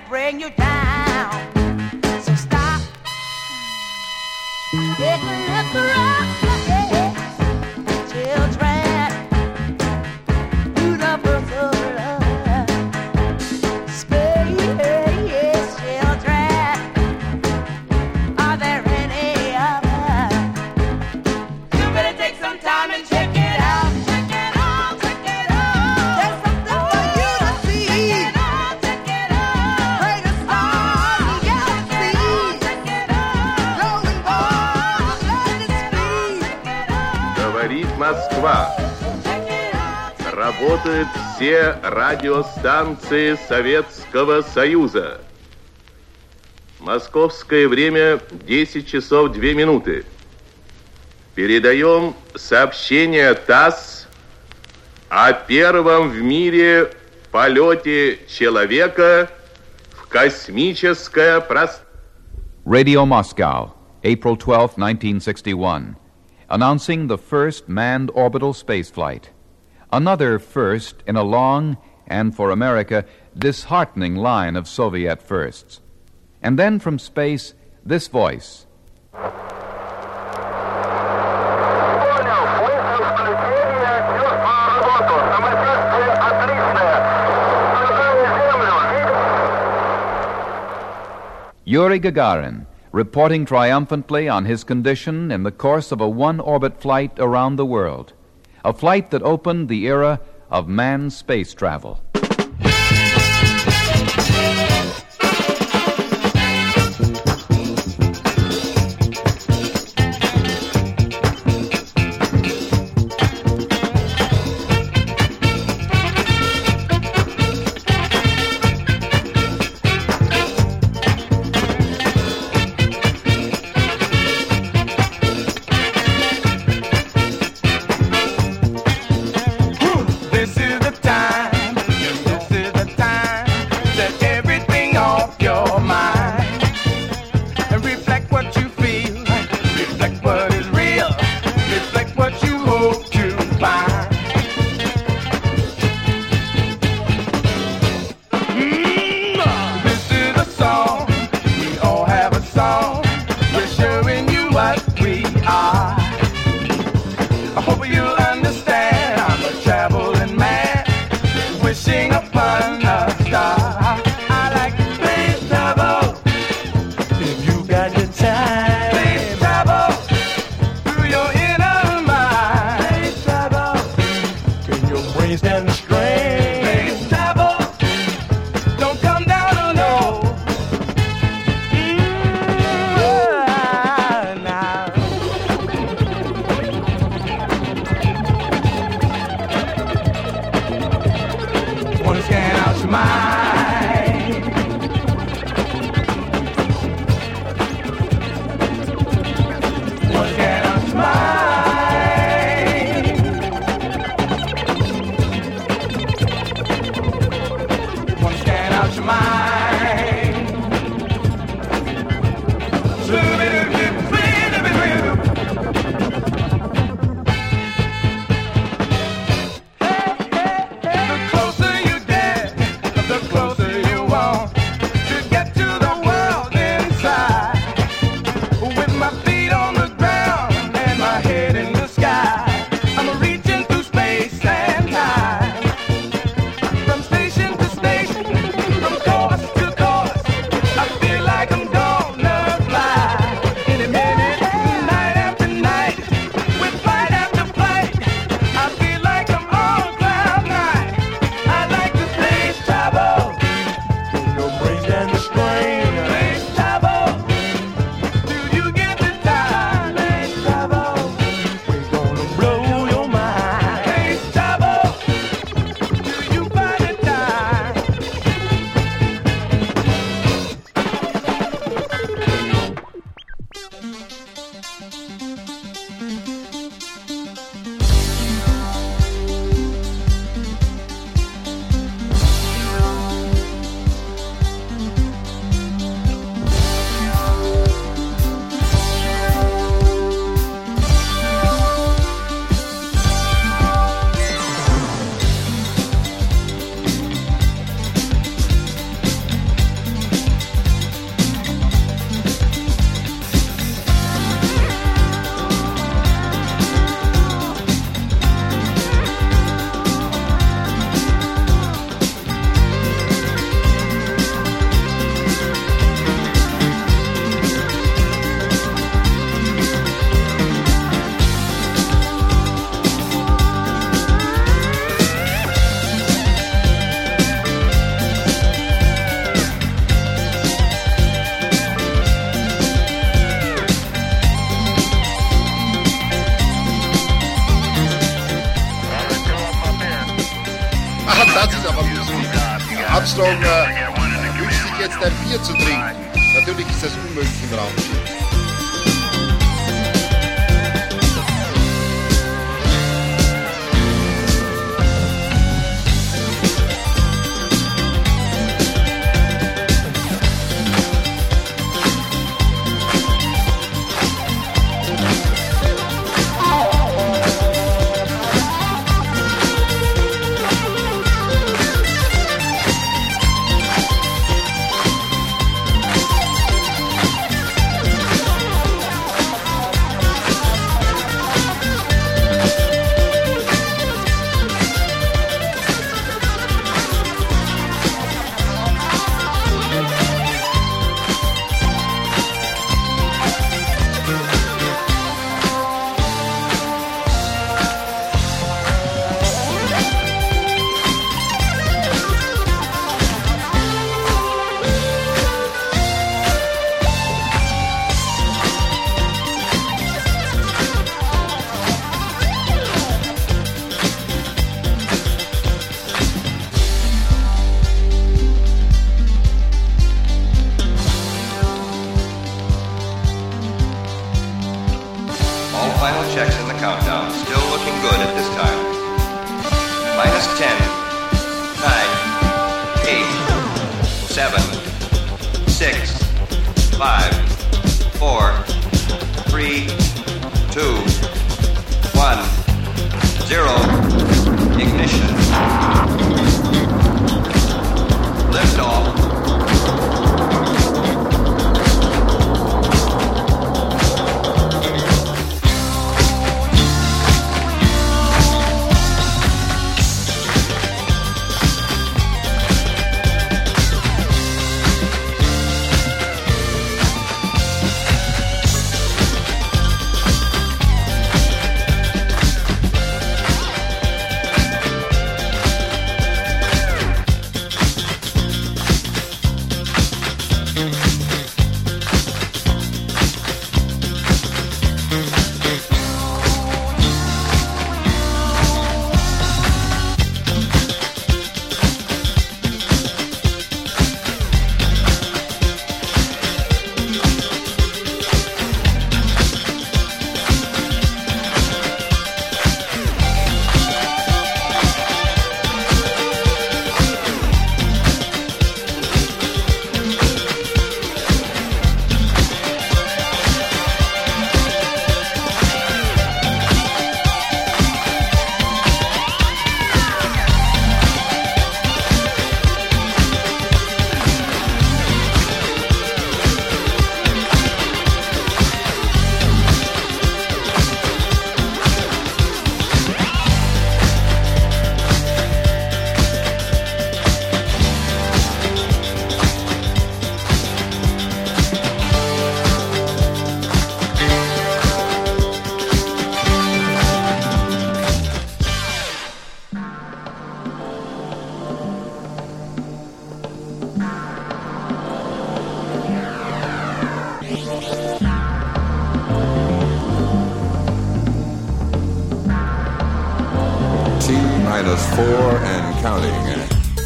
bring you down. So stop. Take a look around, children. Beautiful love. Space, children. Are there any other? You better take some time and check it out. Check it out, check it out. There's something for you to see. Check it out, check it out. Greatest star in the galaxy. Check it out. Glowing ball, lightning speed. Говорит Москва. Работают все радиостанции Советского Союза. Московское время 10 часов 2 минуты. Передаем сообщение ТАСС о первом в мире полете человека в космическое пространство. Radio Moscow, April 12, 1961, announcing the first manned orbital spaceflight. Another first in a long and, for America, disheartening line of Soviet firsts. And then from space, this voice. Yuri Gagarin, reporting triumphantly on his condition in the course of a one-orbit flight around the world. A flight that opened the era of manned space travel. Ah, das ist aber lustig. Armstrong wünscht sich jetzt ein Bier zu trinken. Natürlich ist das unmöglich im Raumschiff. T-4 and counting.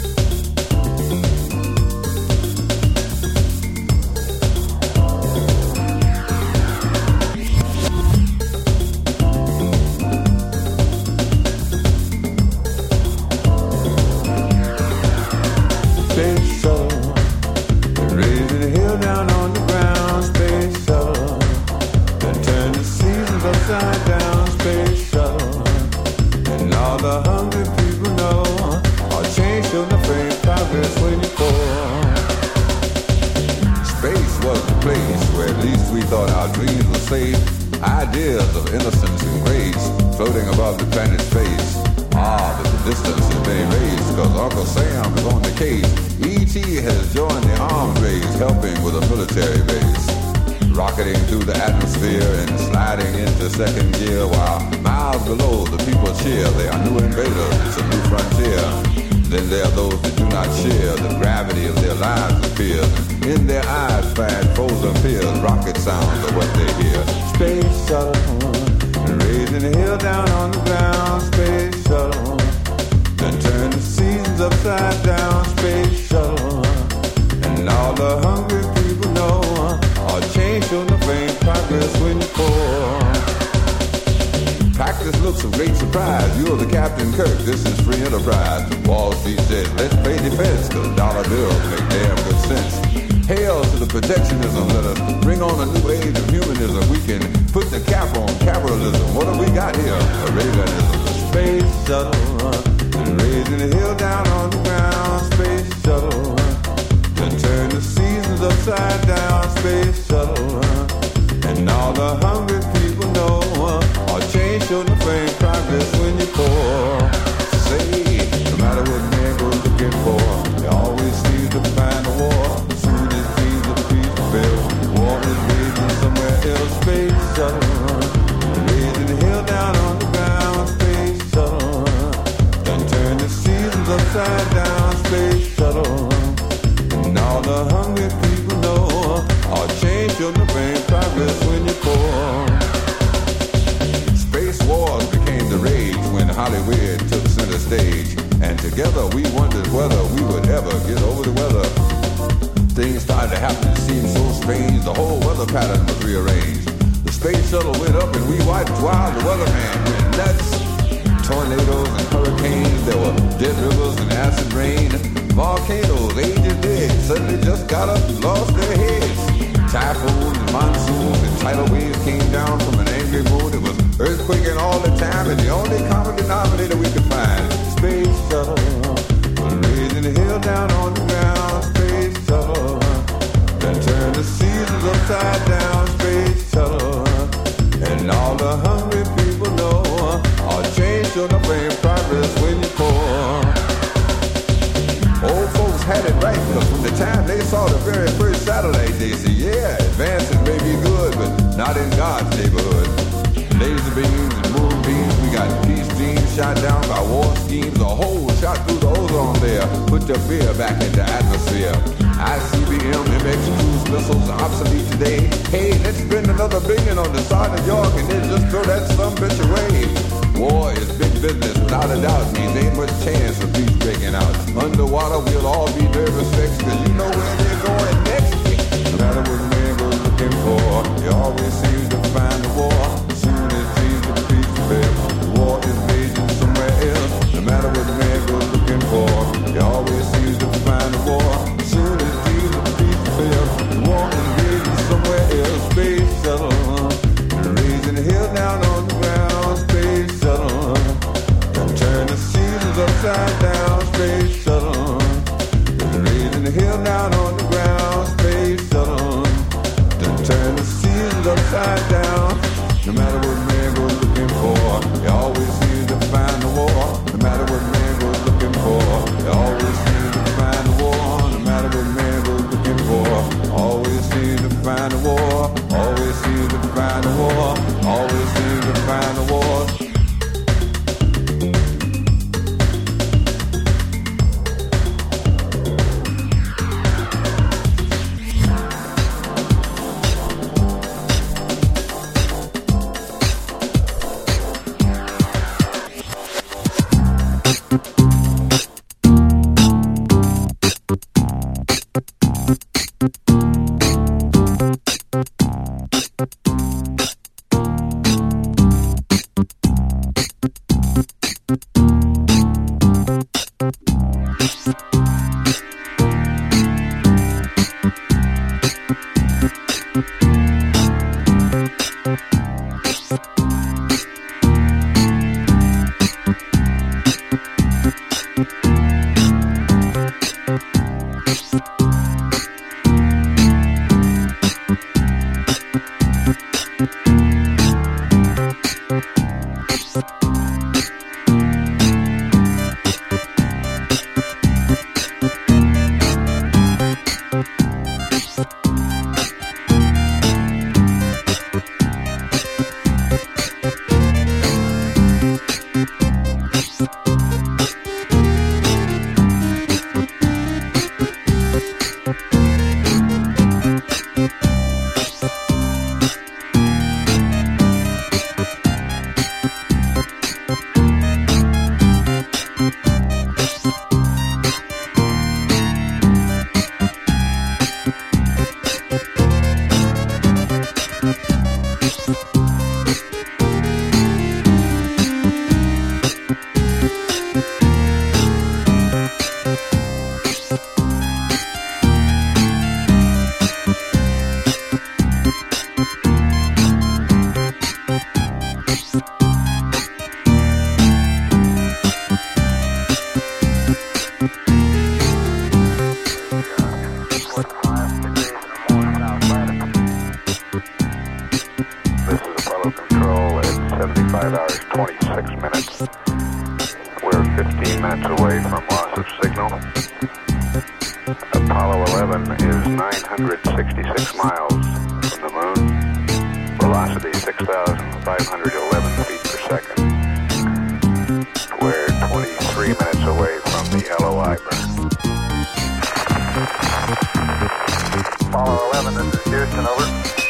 Ideas of innocence and grace floating above the planet's face. Ah, but the distance is being raised, cause Uncle Sam is on the case. E.T. has joined the arms race, helping with a military base. Rocketing through the atmosphere and sliding into second gear, while miles below the people cheer. They are new invaders, it's a new frontier. Then there are those that do not share the gravity of their lives appears. In their eyes flash frozen fears. Rocket sounds are what they hear. Space shuttle, raising the hill down on the ground. Space shuttle, then turn the seas upside down space shuttle. And all the hungry people know our change show no fame progress when you pour. Practice looks of great surprise. You're the Captain Kirk, this is free enterprise. Wall Street says, let's play defense, cause dollar bills make damn good sense. Hail to the protectionism, let us bring on a new age of humanism. We can put the cap on capitalism. What have we got here? A Reaganism. Space shuttle, raising the hill down on the ground. Space shuttle, to turn the seasons upside down. Space shuttle, and all the hungry people know our change show no fame progress when you pour. Say, no matter what man goes looking for, they always seem to find a war. As soon as dreams of peace fail, war is raging somewhere else. Space shuttle, raising the hill down on the ground. Space shuttle, done turn the seasons upside down. Space shuttle, and all the hungry people know our change show no fame progress when you pour. Space wars became the rage when Hollywood took center stage, and together we wondered whether we would ever get over the weather. Things started to happen that seemed so strange, the whole weather pattern was rearranged. The space shuttle went up and we watched while the weatherman went nuts. Tornadoes and hurricanes, there were dead rivers and acid rain. Volcanoes, ages dead, suddenly just got up and lost their heads. Typhoons and monsoons and tidal waves came down from an angry moon. It was earthquaking all the time, and the only common denominator we could find, space shuttle, was raising the hill down on the ground. Space shuttle, then turn the seasons upside down. Space shuttle, and all the hungry people know our change show no fame progress when you pour. Old folks had it right, because from the time they saw the very first satellite, they said, yeah, advances may be good, but not in God's neighborhood. Laser beams and moonbeams, we got peace dreams shot down by war schemes. A hole shot through the ozone layer, put the fear back into atmosphere. ICBM, MX cruise missiles are obsolete today. Hey, let's spend another billion on the side of York and then just throw that some bitch away. War is big business, without a doubt, means ain't much chance of peace breaking out. Underwater, we'll all be nervous wrecks, cause you know where they're going next. No matter what man goes looking for, he always seems to find a war. As soon as dreams of peace fail, the war is raging somewhere else. No matter what man goes looking for, he always seems to find a war. As soon as dreams of peace fail, the war is raging somewhere else. Space shuttle, raising the hill down on the ground. Space shuttle, turn the seasons upside down. Space shuttle, raising the hill down on the ground. Space shuttle, turn the seasons upside down. No matter what man goes looking for, he always seems to find the war. No matter what man goes looking for, he always seems to find the war. No matter what man goes looking for, always seems to find the war. Always seems to find the war. Always seems to find the war. away from loss of signal. Apollo 11 is 966 miles from the moon. Velocity 6,511 feet per second. We're 23 minutes away from the LOI burn. Apollo 11, this is Houston, over.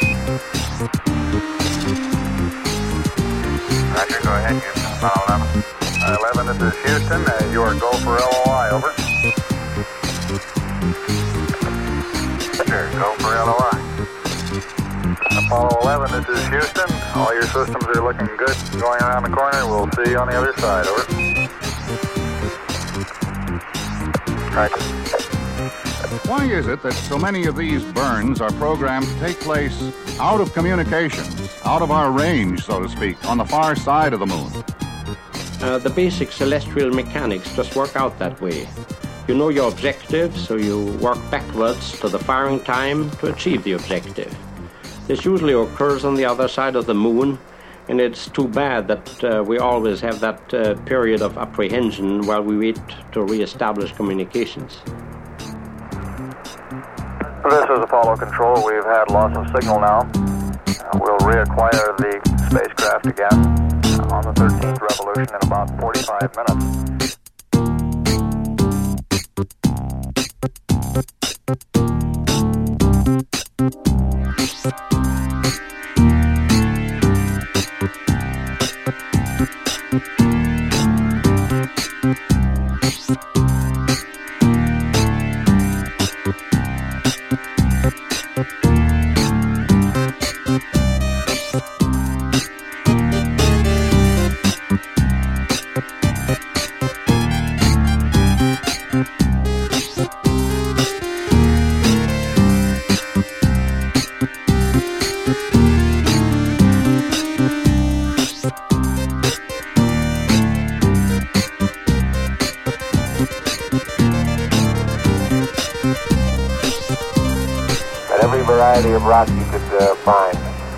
Roger, go ahead, Houston. Apollo 11. 11, this is Houston. You are go for LOI, over. Sure, go for LOI. Apollo 11, this is Houston. All your systems are looking good going around the corner. We'll see you on the other side, over. Roger. Why is it that so many of these burns are programmed to take place out of communications, out of our range, so to speak, on the far side of the moon? The basic celestial mechanics just work out that way. You know your objective, so you work backwards to the firing time to achieve the objective. This usually occurs on the other side of the moon, and it's too bad that we always have that period of apprehension while we wait to re-establish communications. This is Apollo Control. We've had loss of signal now. We'll reacquire the spacecraft again on the 13th revolution in about 45 minutes. Of rock you could find.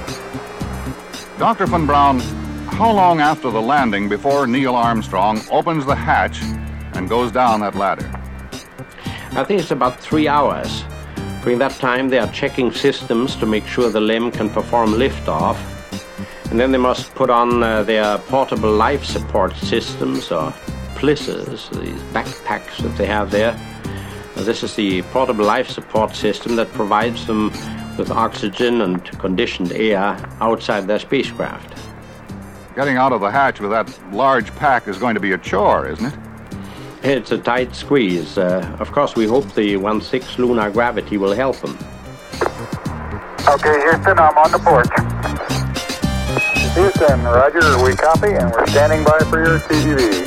Dr. Von Braun, how long after the landing before Neil Armstrong opens the hatch and goes down that ladder? I think it's about 3 hours. During that time, they are checking systems to make sure the LEM can perform liftoff. And then they must put on their portable life support systems, or PLISSers, these backpacks that they have there. This is the portable life support system that provides them with oxygen and conditioned air outside their spacecraft. Getting out of the hatch with that large pack is going to be a chore, isn't it? It's a tight squeeze. Of course, we hope the 1/6 lunar gravity will help them. Okay, Houston, I'm on the porch. Houston, roger, we copy, and we're standing by for your CGV.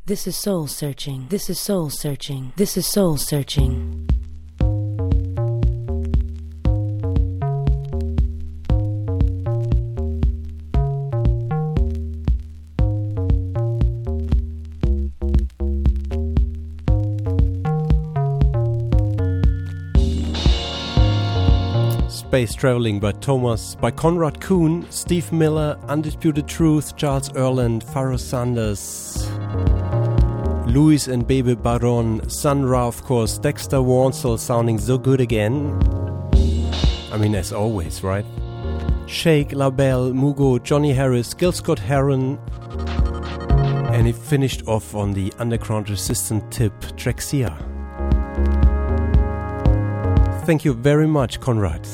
This is soul searching. This is soul searching. This is soul searching. Space Traveling by Thomas, by Conrad Kuhn, Steve Miller, Undisputed Truth, Charles Erland, Pharoah Sanders, Louis and Bebe Baron, Sun Ra of course, Dexter Wansel sounding so good again. I mean, as always, right? Shake, LaBelle, Mugo, Johnny Harris, Gil Scott Heron, and he finished off on the Underground Resistant tip, Drexia. Thank you very much, Conrad.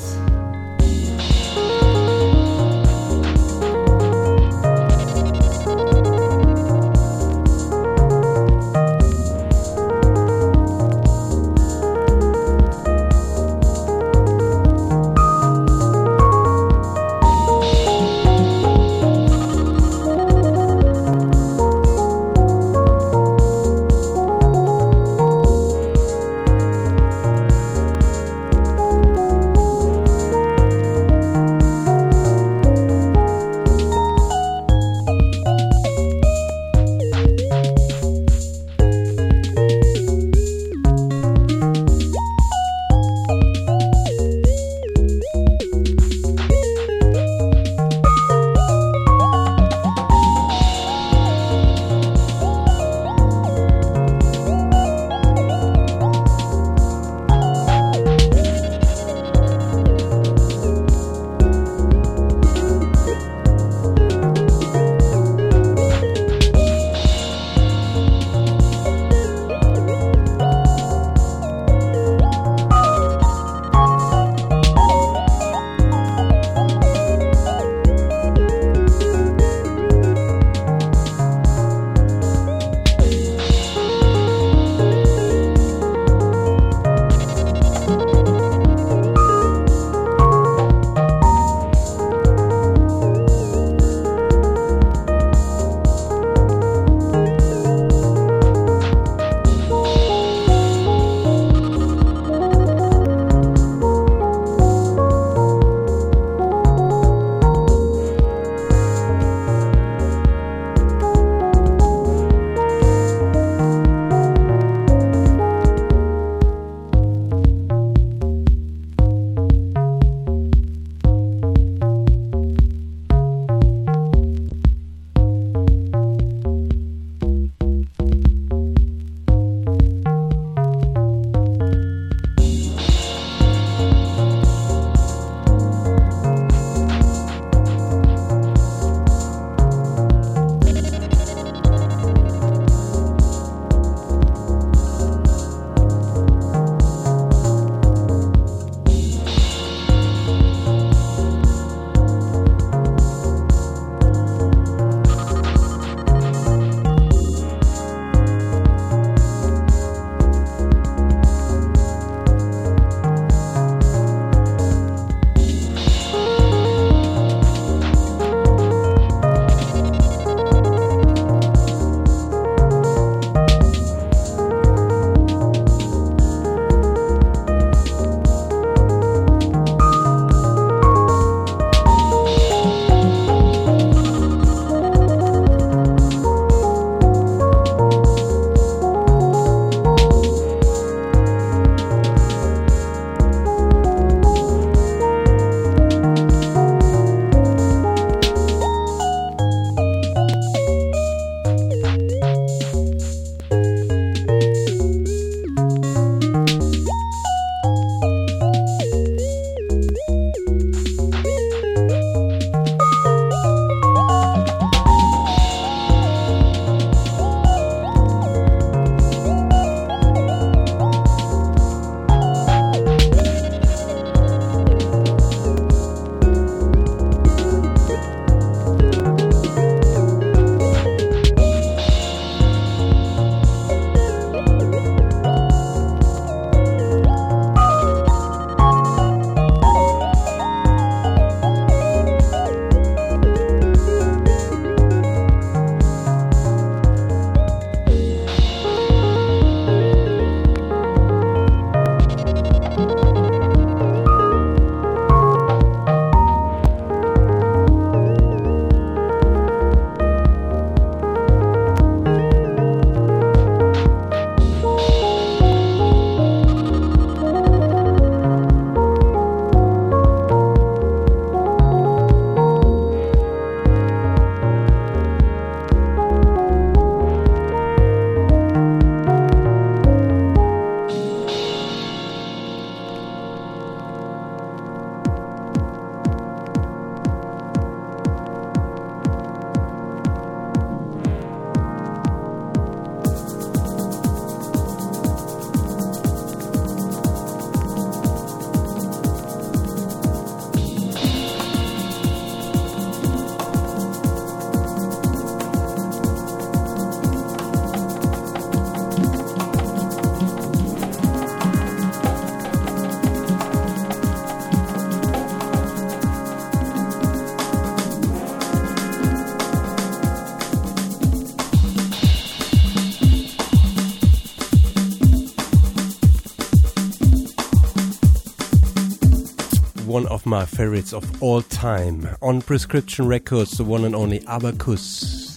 one of my favorites of all time. On Prescription Records, the one and only Abacus.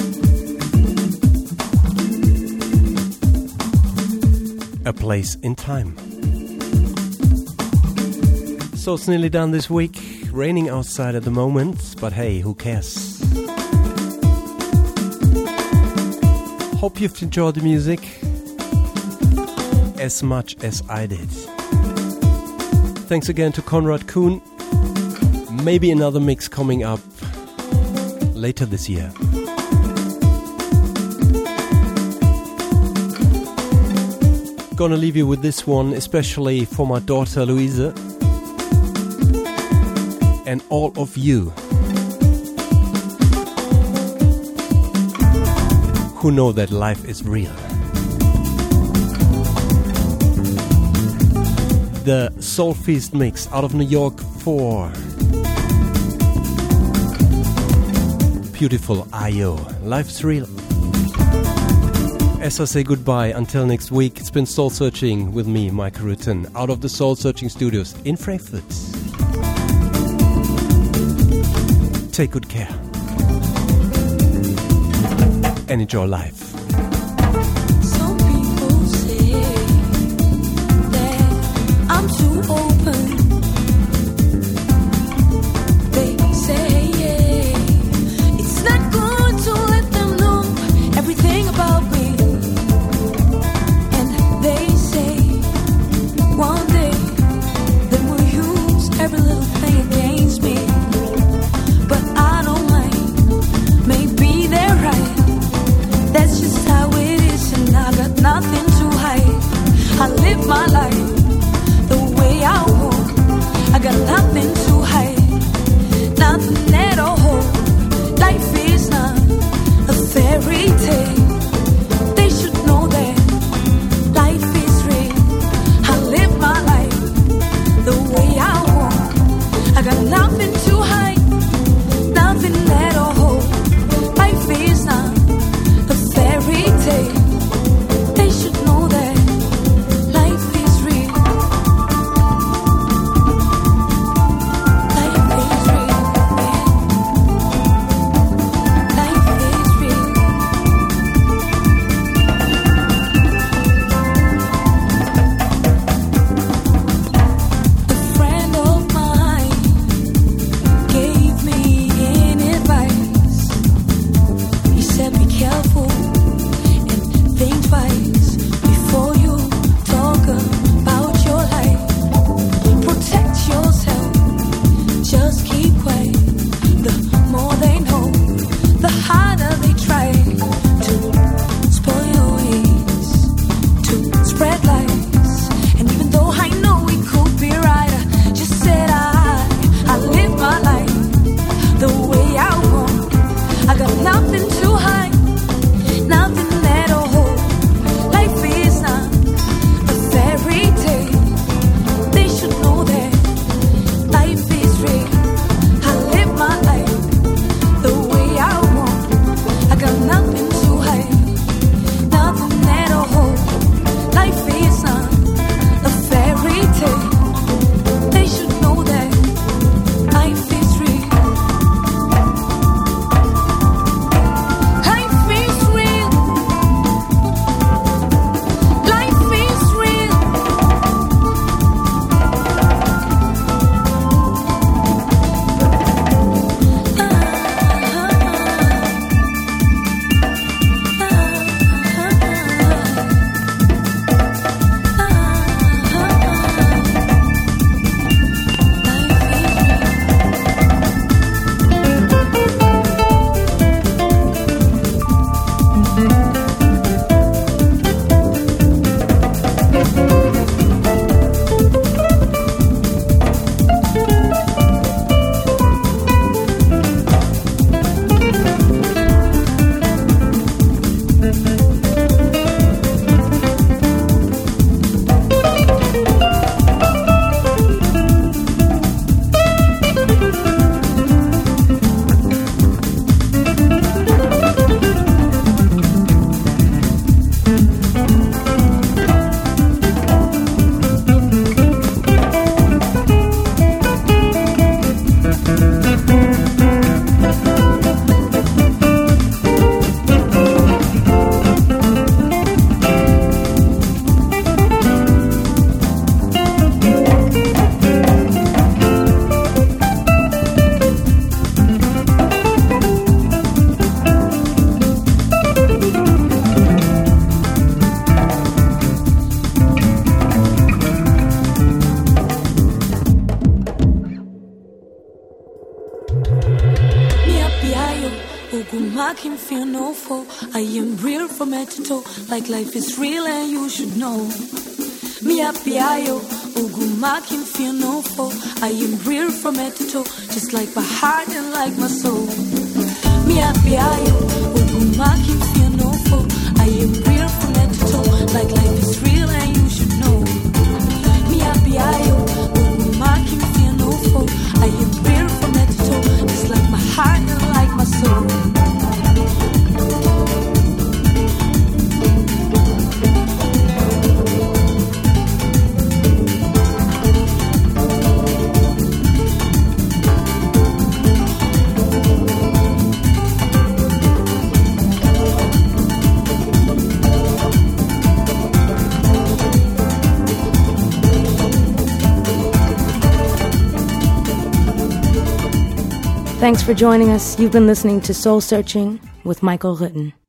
A Place in Time. So it's nearly done this week. Raining outside at the moment, but hey, who cares? Hope you've enjoyed the music as much as I did. Thanks again to Conrad Kuhn. Maybe another mix coming up later this year. Gonna leave you with this one, especially for my daughter Louisa and all of you who know that life is real. The Soul Feast mix out of New York for beautiful Io. Life's real. As I say goodbye until next week, it's been Soul Searching with me, Michael Rutten, out of the Soul Searching Studios in Frankfurt. Take good care and enjoy life. Some people say that I'm too open. They say, yeah, it's not good to let them know everything about me. And they say, one day they will use every little thing against me. But I don't mind, maybe they're right. That's can fear no foe. I am real from head to toe, like life is real and you should know. Me happy ayo, Oguma can fear no foe. I am real from head to toe, just like my heart and like my soul. Me happy ayo, Oguma can fear no foe. I am real from head to toe, like life is real and you should know. Me happy ayo, Oguma can fear no foe. I am real from head to toe, just like my heart and like my soul. Thanks for joining us. You've been listening to Soul Searching with Michael Litton.